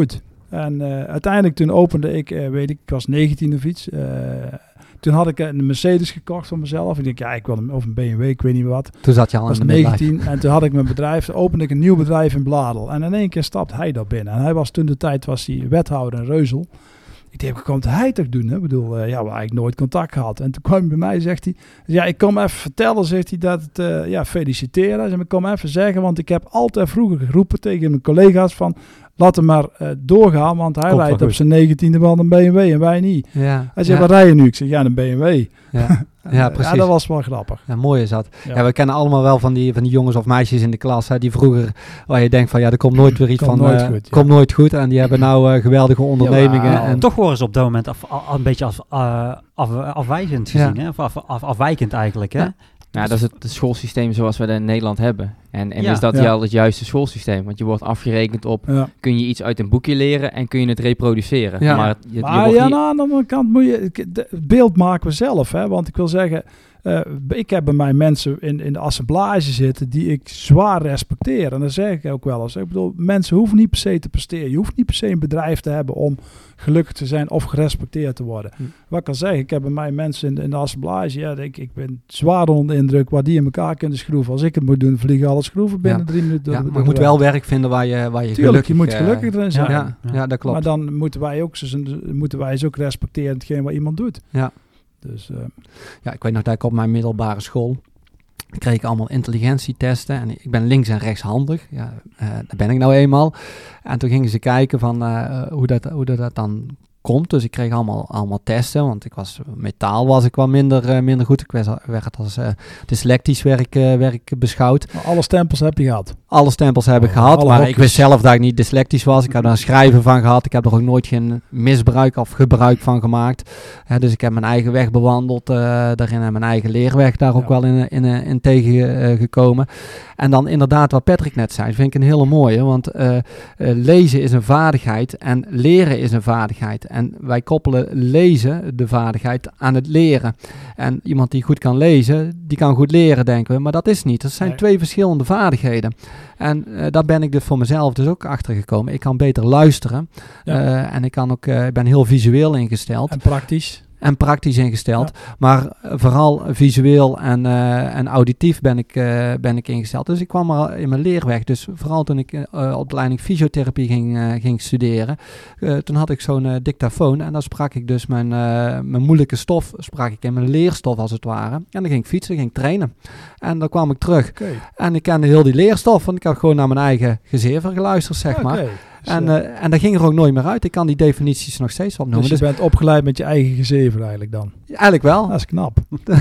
En uh, uiteindelijk toen opende ik, uh, weet ik, ik was negentien of iets. Uh, toen had ik een Mercedes gekocht voor mezelf. Ik denk, ja, ik wil een, of een B M W, ik weet niet wat. Toen zat je al was in de negentien en toen had ik mijn bedrijf. Toen opende ik een nieuw bedrijf in Bladel. En in één keer stapt hij daar binnen. En hij was toen de tijd, was hij wethouder in Reuzel. Ik denk, wat komt hij toch doen? Hè? Ik bedoel, uh, ja, we hebben eigenlijk nooit contact gehad. En toen kwam hij bij mij, zegt hij, ja, ik kom even vertellen, zegt hij, dat het, uh, ja, feliciteren. En ik kom even zeggen, want ik heb altijd vroeger geroepen tegen mijn collega's van, laat hem maar uh, doorgaan, want hij Komt rijdt wel op zijn negentiende wel een B M W en wij niet. Ja. Hij zegt, ja. wat rij je nu? Ik zeg, ja, een B M W. Ja. Ja, precies. Ja, dat was wel grappig. Ja, mooi is dat. Ja. Ja, we kennen allemaal wel van die, van die jongens of meisjes in de klas, hè, die vroeger, waar je denkt van, ja, er komt nooit weer iets Komt van, nooit uh, goed, ja. komt nooit goed. En die hebben nou uh, geweldige ondernemingen. Ja, en Toch worden ze op dat moment af, af, een beetje af, uh, af, afwijzend gezien, Ja. hè? Of af, af, afwijkend eigenlijk. Hè? Ja. Ja, dat is het, het schoolsysteem zoals we dat in Nederland hebben. En, en Ja. is dat Ja. wel het juiste schoolsysteem? Want je wordt afgerekend op, Ja. kun je iets uit een boekje leren en kun je het reproduceren. Ja. Maar, het, je, je Maar wordt ja, niet- nou, aan de andere kant moet je... Het beeld maken we zelf, hè. Want ik wil zeggen... Uh, ik heb bij mij mensen in, in de assemblage zitten die ik zwaar respecteer. En dat zeg ik ook wel eens. Ik bedoel, mensen hoeven niet per se te presteren. Je hoeft niet per se een bedrijf te hebben om gelukkig te zijn of gerespecteerd te worden. Hm. Wat ik kan zeggen, ik heb bij mij mensen in de, in de assemblage. Ja, ik, ik ben zwaar onder de indruk waar die in elkaar kunnen schroeven. Als ik het moet doen, vliegen alle schroeven binnen Ja. drie minuten. door ja, de- maar door je moet de wel werk. werk vinden waar je, waar je Tuurlijk, gelukkig... je moet uh, gelukkig erin zijn. Ja, ja. ja, dat klopt. Maar dan moeten wij ook, zo, moeten wij eens ook respecteren hetgeen wat iemand doet. Ja. Dus, uh, Ja, ik weet nog dat ik op mijn middelbare school kreeg ik allemaal intelligentietesten en ik ben links en rechtshandig. Ja, uh, daar ben ik nou eenmaal. En toen gingen ze kijken van uh, hoe, dat, hoe dat dan komt. Dus ik kreeg allemaal, allemaal testen, want ik was metaal was ik wel minder, uh, minder goed. Ik werd, werd als uh, dyslectisch werk, uh, werk beschouwd. maar alle stempels heb je gehad. Alle stempels heb ik Oh, gehad, alle maar hokjes. ik wist zelf dat ik niet dyslectisch was. Ik heb er een schrijven van gehad. Ik heb er ook nooit geen misbruik of gebruik van gemaakt. Hè, dus ik heb mijn eigen weg bewandeld uh, daarin en mijn eigen leerweg daar ook Ja. wel in, in, in, in tegengekomen. Uh, en dan inderdaad wat Patrick net zei, vind ik een hele mooie. Want uh, uh, lezen is een vaardigheid en leren is een vaardigheid. En wij koppelen lezen, de vaardigheid, aan het leren. En iemand die goed kan lezen, die kan goed leren, denken we. Maar dat is niet. Dat zijn Nee. twee verschillende vaardigheden. En uh, daar ben ik dus voor mezelf dus ook achter gekomen. Ik kan beter luisteren. Ja. Uh, en ik kan ook, uh, ik ben heel visueel ingesteld. En praktisch. En praktisch ingesteld. Ja. Maar uh, vooral visueel en, uh, en auditief ben ik, uh, ben ik ingesteld. Dus ik kwam er in mijn leerweg. Dus vooral toen ik uh, opleiding fysiotherapie ging, uh, ging studeren. Uh, toen had ik zo'n uh, dictafoon. En dan sprak ik dus mijn, uh, mijn moeilijke stof. Sprak ik in mijn leerstof als het ware. En dan ging ik fietsen, ging ik trainen. En dan kwam ik terug. Okay. En ik kende heel die leerstof. Want ik had gewoon naar mijn eigen gezever geluisterd, zeg maar. Okay. En, uh, en dat ging er ook nooit meer uit. Ik kan die definities nog steeds opnoemen. Dus je dus bent opgeleid met je eigen gezever eigenlijk dan? Eigenlijk wel. Dat is knap.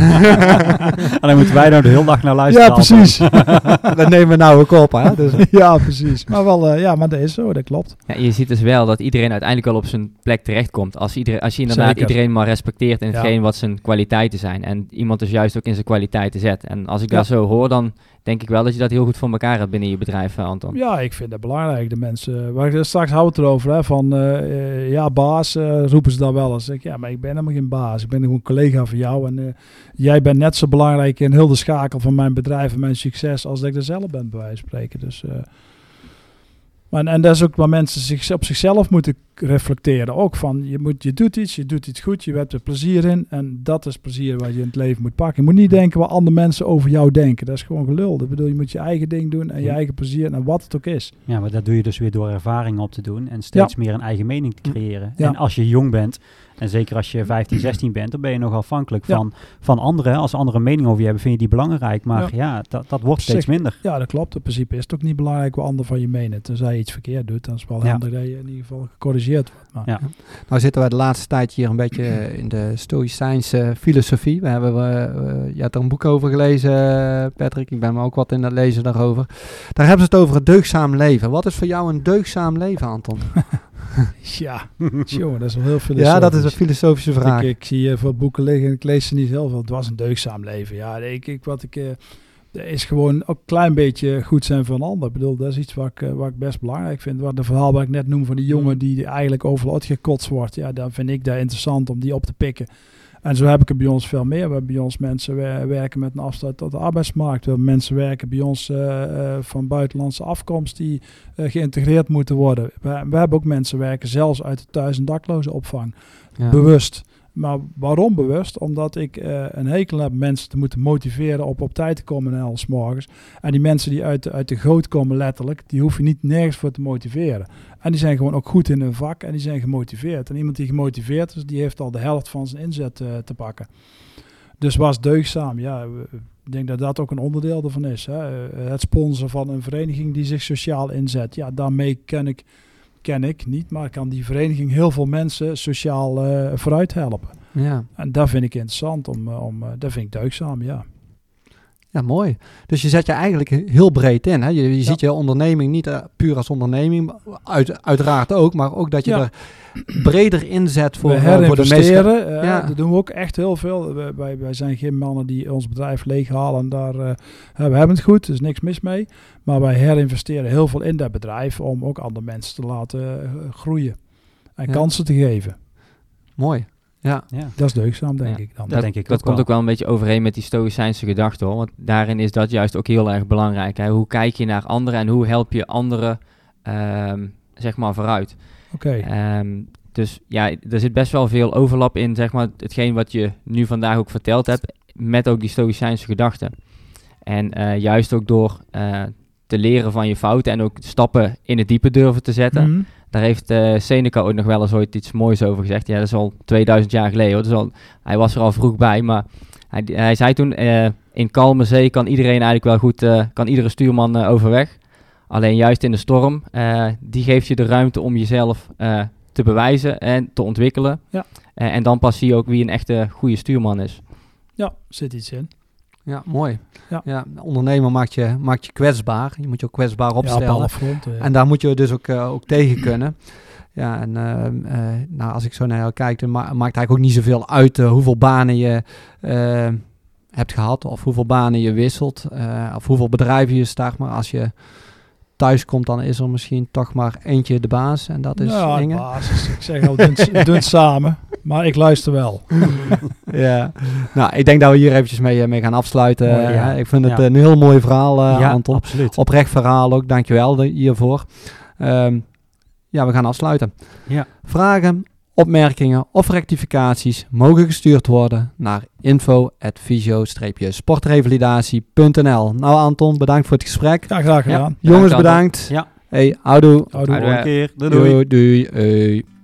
En dan moeten wij nou de hele dag naar luisteren. Ja, precies. Dat nemen we nou ook op, hè. Dus. Ja, precies. Maar wel, uh, ja, maar dat is zo, dat klopt. Ja, je ziet dus wel dat iedereen uiteindelijk wel op zijn plek terechtkomt. Als, iedereen, als je inderdaad Zeker. iedereen maar respecteert in hetgeen Ja. wat zijn kwaliteiten zijn. En iemand dus juist ook in zijn kwaliteiten zet. En als ik Ja. dat zo hoor, dan denk ik wel dat je dat heel goed voor elkaar hebt binnen je bedrijf, Anton. Ja, ik vind dat belangrijk. De mensen, waar ik straks hou het erover, hè, van uh, uh, ja, baas, uh, roepen ze dan wel eens. Ik, ja, maar ik ben helemaal geen baas. Ik ben gewoon een collega van jou. En uh, jij bent net zo belangrijk in heel de schakel van mijn bedrijf en mijn succes als dat ik er zelf ben, bij wijze van spreken. Dus, uh, maar, en dat is ook waar mensen zich op zichzelf moeten reflecteren. Ook van, je, moet, je doet iets, je doet iets goed, je hebt er plezier in. En dat is plezier wat je in het leven moet pakken. Je moet niet denken wat andere mensen over jou denken. Dat is gewoon gelul. Ik bedoel, je moet je eigen ding doen en je eigen plezier en wat het ook is. Ja, maar dat doe je dus weer door ervaring op te doen en steeds ja. meer een eigen mening te creëren. Ja. En als je jong bent, en zeker als je vijftien, zestien bent, dan ben je nog afhankelijk ja. van, van anderen. Als anderen een mening over je hebben, vind je die belangrijk. Maar ja, ja dat, dat wordt steeds minder. Ja, dat klopt. In principe is het ook niet belangrijk wat anderen van je menen. Tenzij je iets verkeerd doet, dan is het wel ja. handig dat je in ieder geval gecorrigeerd wordt. Maar. Ja. Nou zitten wij de laatste tijd hier een beetje in de stoïcijnse filosofie. We hebben, uh, je hebt er een boek over gelezen, Patrick. Ik ben me ook wat in het lezen daarover. Daar hebben ze het over het deugdzaam leven. Wat is voor jou een deugdzaam leven, Anton? Ja, jongen, dat is wel heel filosofisch. Ja, dat is een filosofische vraag. Ik, ik zie hier veel boeken liggen en ik lees ze niet heel veel. Het was een deugdzaam leven. Ja, ik, ik, wat ik... Uh, is gewoon ook een klein beetje goed zijn voor een ander. Ik bedoel, dat is iets wat ik, uh, wat ik best belangrijk vind. Wat de verhaal wat ik net noem van die jongen die eigenlijk overal uitgekotst wordt. Ja, dan vind ik dat interessant om die op te pikken. En zo heb ik er bij ons veel meer. We hebben bij ons mensen wer- werken met een afstand tot de arbeidsmarkt. We hebben mensen werken bij ons uh, uh, van buitenlandse afkomst die uh, geïntegreerd moeten worden. We, we hebben ook mensen werken zelfs uit de thuis- en daklozenopvang. Ja. Bewust. Maar waarom bewust? Omdat ik uh, een hekel heb mensen te moeten motiveren op op tijd te komen en alles morgens. En die mensen die uit de, uit de goot komen letterlijk, die hoef je niet nergens voor te motiveren. En die zijn gewoon ook goed in hun vak en die zijn gemotiveerd. En iemand die gemotiveerd is, die heeft al de helft van zijn inzet uh, te pakken. Dus was deugdzaam. Ja, ik denk dat dat ook een onderdeel ervan is. Hè. Uh, het sponsoren van een vereniging die zich sociaal inzet. Ja, daarmee ken ik... ken ik niet, maar kan die vereniging heel veel mensen sociaal uh, vooruit helpen. Ja. En dat vind ik interessant, om, uh, om, uh, dat vind ik deugdzaam, ja. Ja, mooi. Dus je zet je eigenlijk heel breed in. Hè? Je, je Ja. ziet je onderneming niet uh, puur als onderneming, uit, uiteraard ook, maar ook dat je Ja. er breder inzet voor, we uh, voor de herinvesteren, meeste. uh, Ja. dat doen we ook echt heel veel. We, wij, wij zijn geen mannen die ons bedrijf leeghalen en daar, uh, we hebben het goed, er is niks mis mee. Maar wij herinvesteren heel veel in dat bedrijf om ook andere mensen te laten uh, groeien en Ja. kansen te geven. Mooi. Ja. Ja. Dat is deugdzaam, denk Ja. ik dan. Dat denk ik dat ook komt wel. ook wel een beetje overeen met die stoïcijnse gedachte, hoor. Want daarin is dat juist ook heel erg belangrijk. Hè? Hoe kijk je naar anderen en hoe help je anderen, um, zeg maar, vooruit? Oké. Okay. Um, dus ja, er zit best wel veel overlap in, zeg maar, hetgeen wat je nu vandaag ook verteld hebt, met ook die stoïcijnse gedachten. En uh, juist ook door uh, te leren van je fouten en ook stappen in het diepe durven te zetten. Mm-hmm. Daar heeft uh, Seneca ooit nog wel eens ooit iets moois over gezegd. Ja, dat is al tweeduizend jaar geleden, hoor. Dat is al, hij was er al vroeg bij, maar hij, hij zei toen, uh, in kalme zee kan iedereen eigenlijk wel goed, uh, kan iedere stuurman uh, overweg. Alleen juist in de storm, uh, die geeft je de ruimte om jezelf uh, te bewijzen en te ontwikkelen. Ja. Uh, en dan pas zie je ook wie een echte goede stuurman is. Ja, zit iets in. Ja, mooi. Ja. Ja, ondernemer maakt je, maakt je kwetsbaar. Je moet je ook kwetsbaar Ja, op opstellen. alle fronten. Ja. En daar moet je dus ook, uh, ook tegen kunnen. Ja, en uh, uh, nou, als ik zo naar jou kijk, dan ma- maakt eigenlijk ook niet zoveel uit uh, hoeveel banen je uh, hebt gehad of hoeveel banen je wisselt uh, of hoeveel bedrijven je start. Maar als je thuis komt, dan is er misschien toch maar eentje de baas en dat is nou, Inge. basis. Ik zeg al, doen het samen. Maar ik luister wel. Ja, nou, ik denk dat we hier eventjes mee, mee gaan afsluiten. Mooi, ja. Uh, ik vind het Ja. een heel mooi verhaal, uh, Ja, Anton. absoluut. Oprecht verhaal ook, dankjewel de, hiervoor. Um, ja, we gaan afsluiten. Ja. Vragen, opmerkingen of rectificaties mogen gestuurd worden naar info at visio sportrevalidatie punt n l. Nou Anton, bedankt voor het gesprek. Ja, graag gedaan. Jongens, Anton. bedankt. Ja. Hey, houdoe. Houdoe. Houdoe. Een keer. Doei doei. Doei. doei. Doei.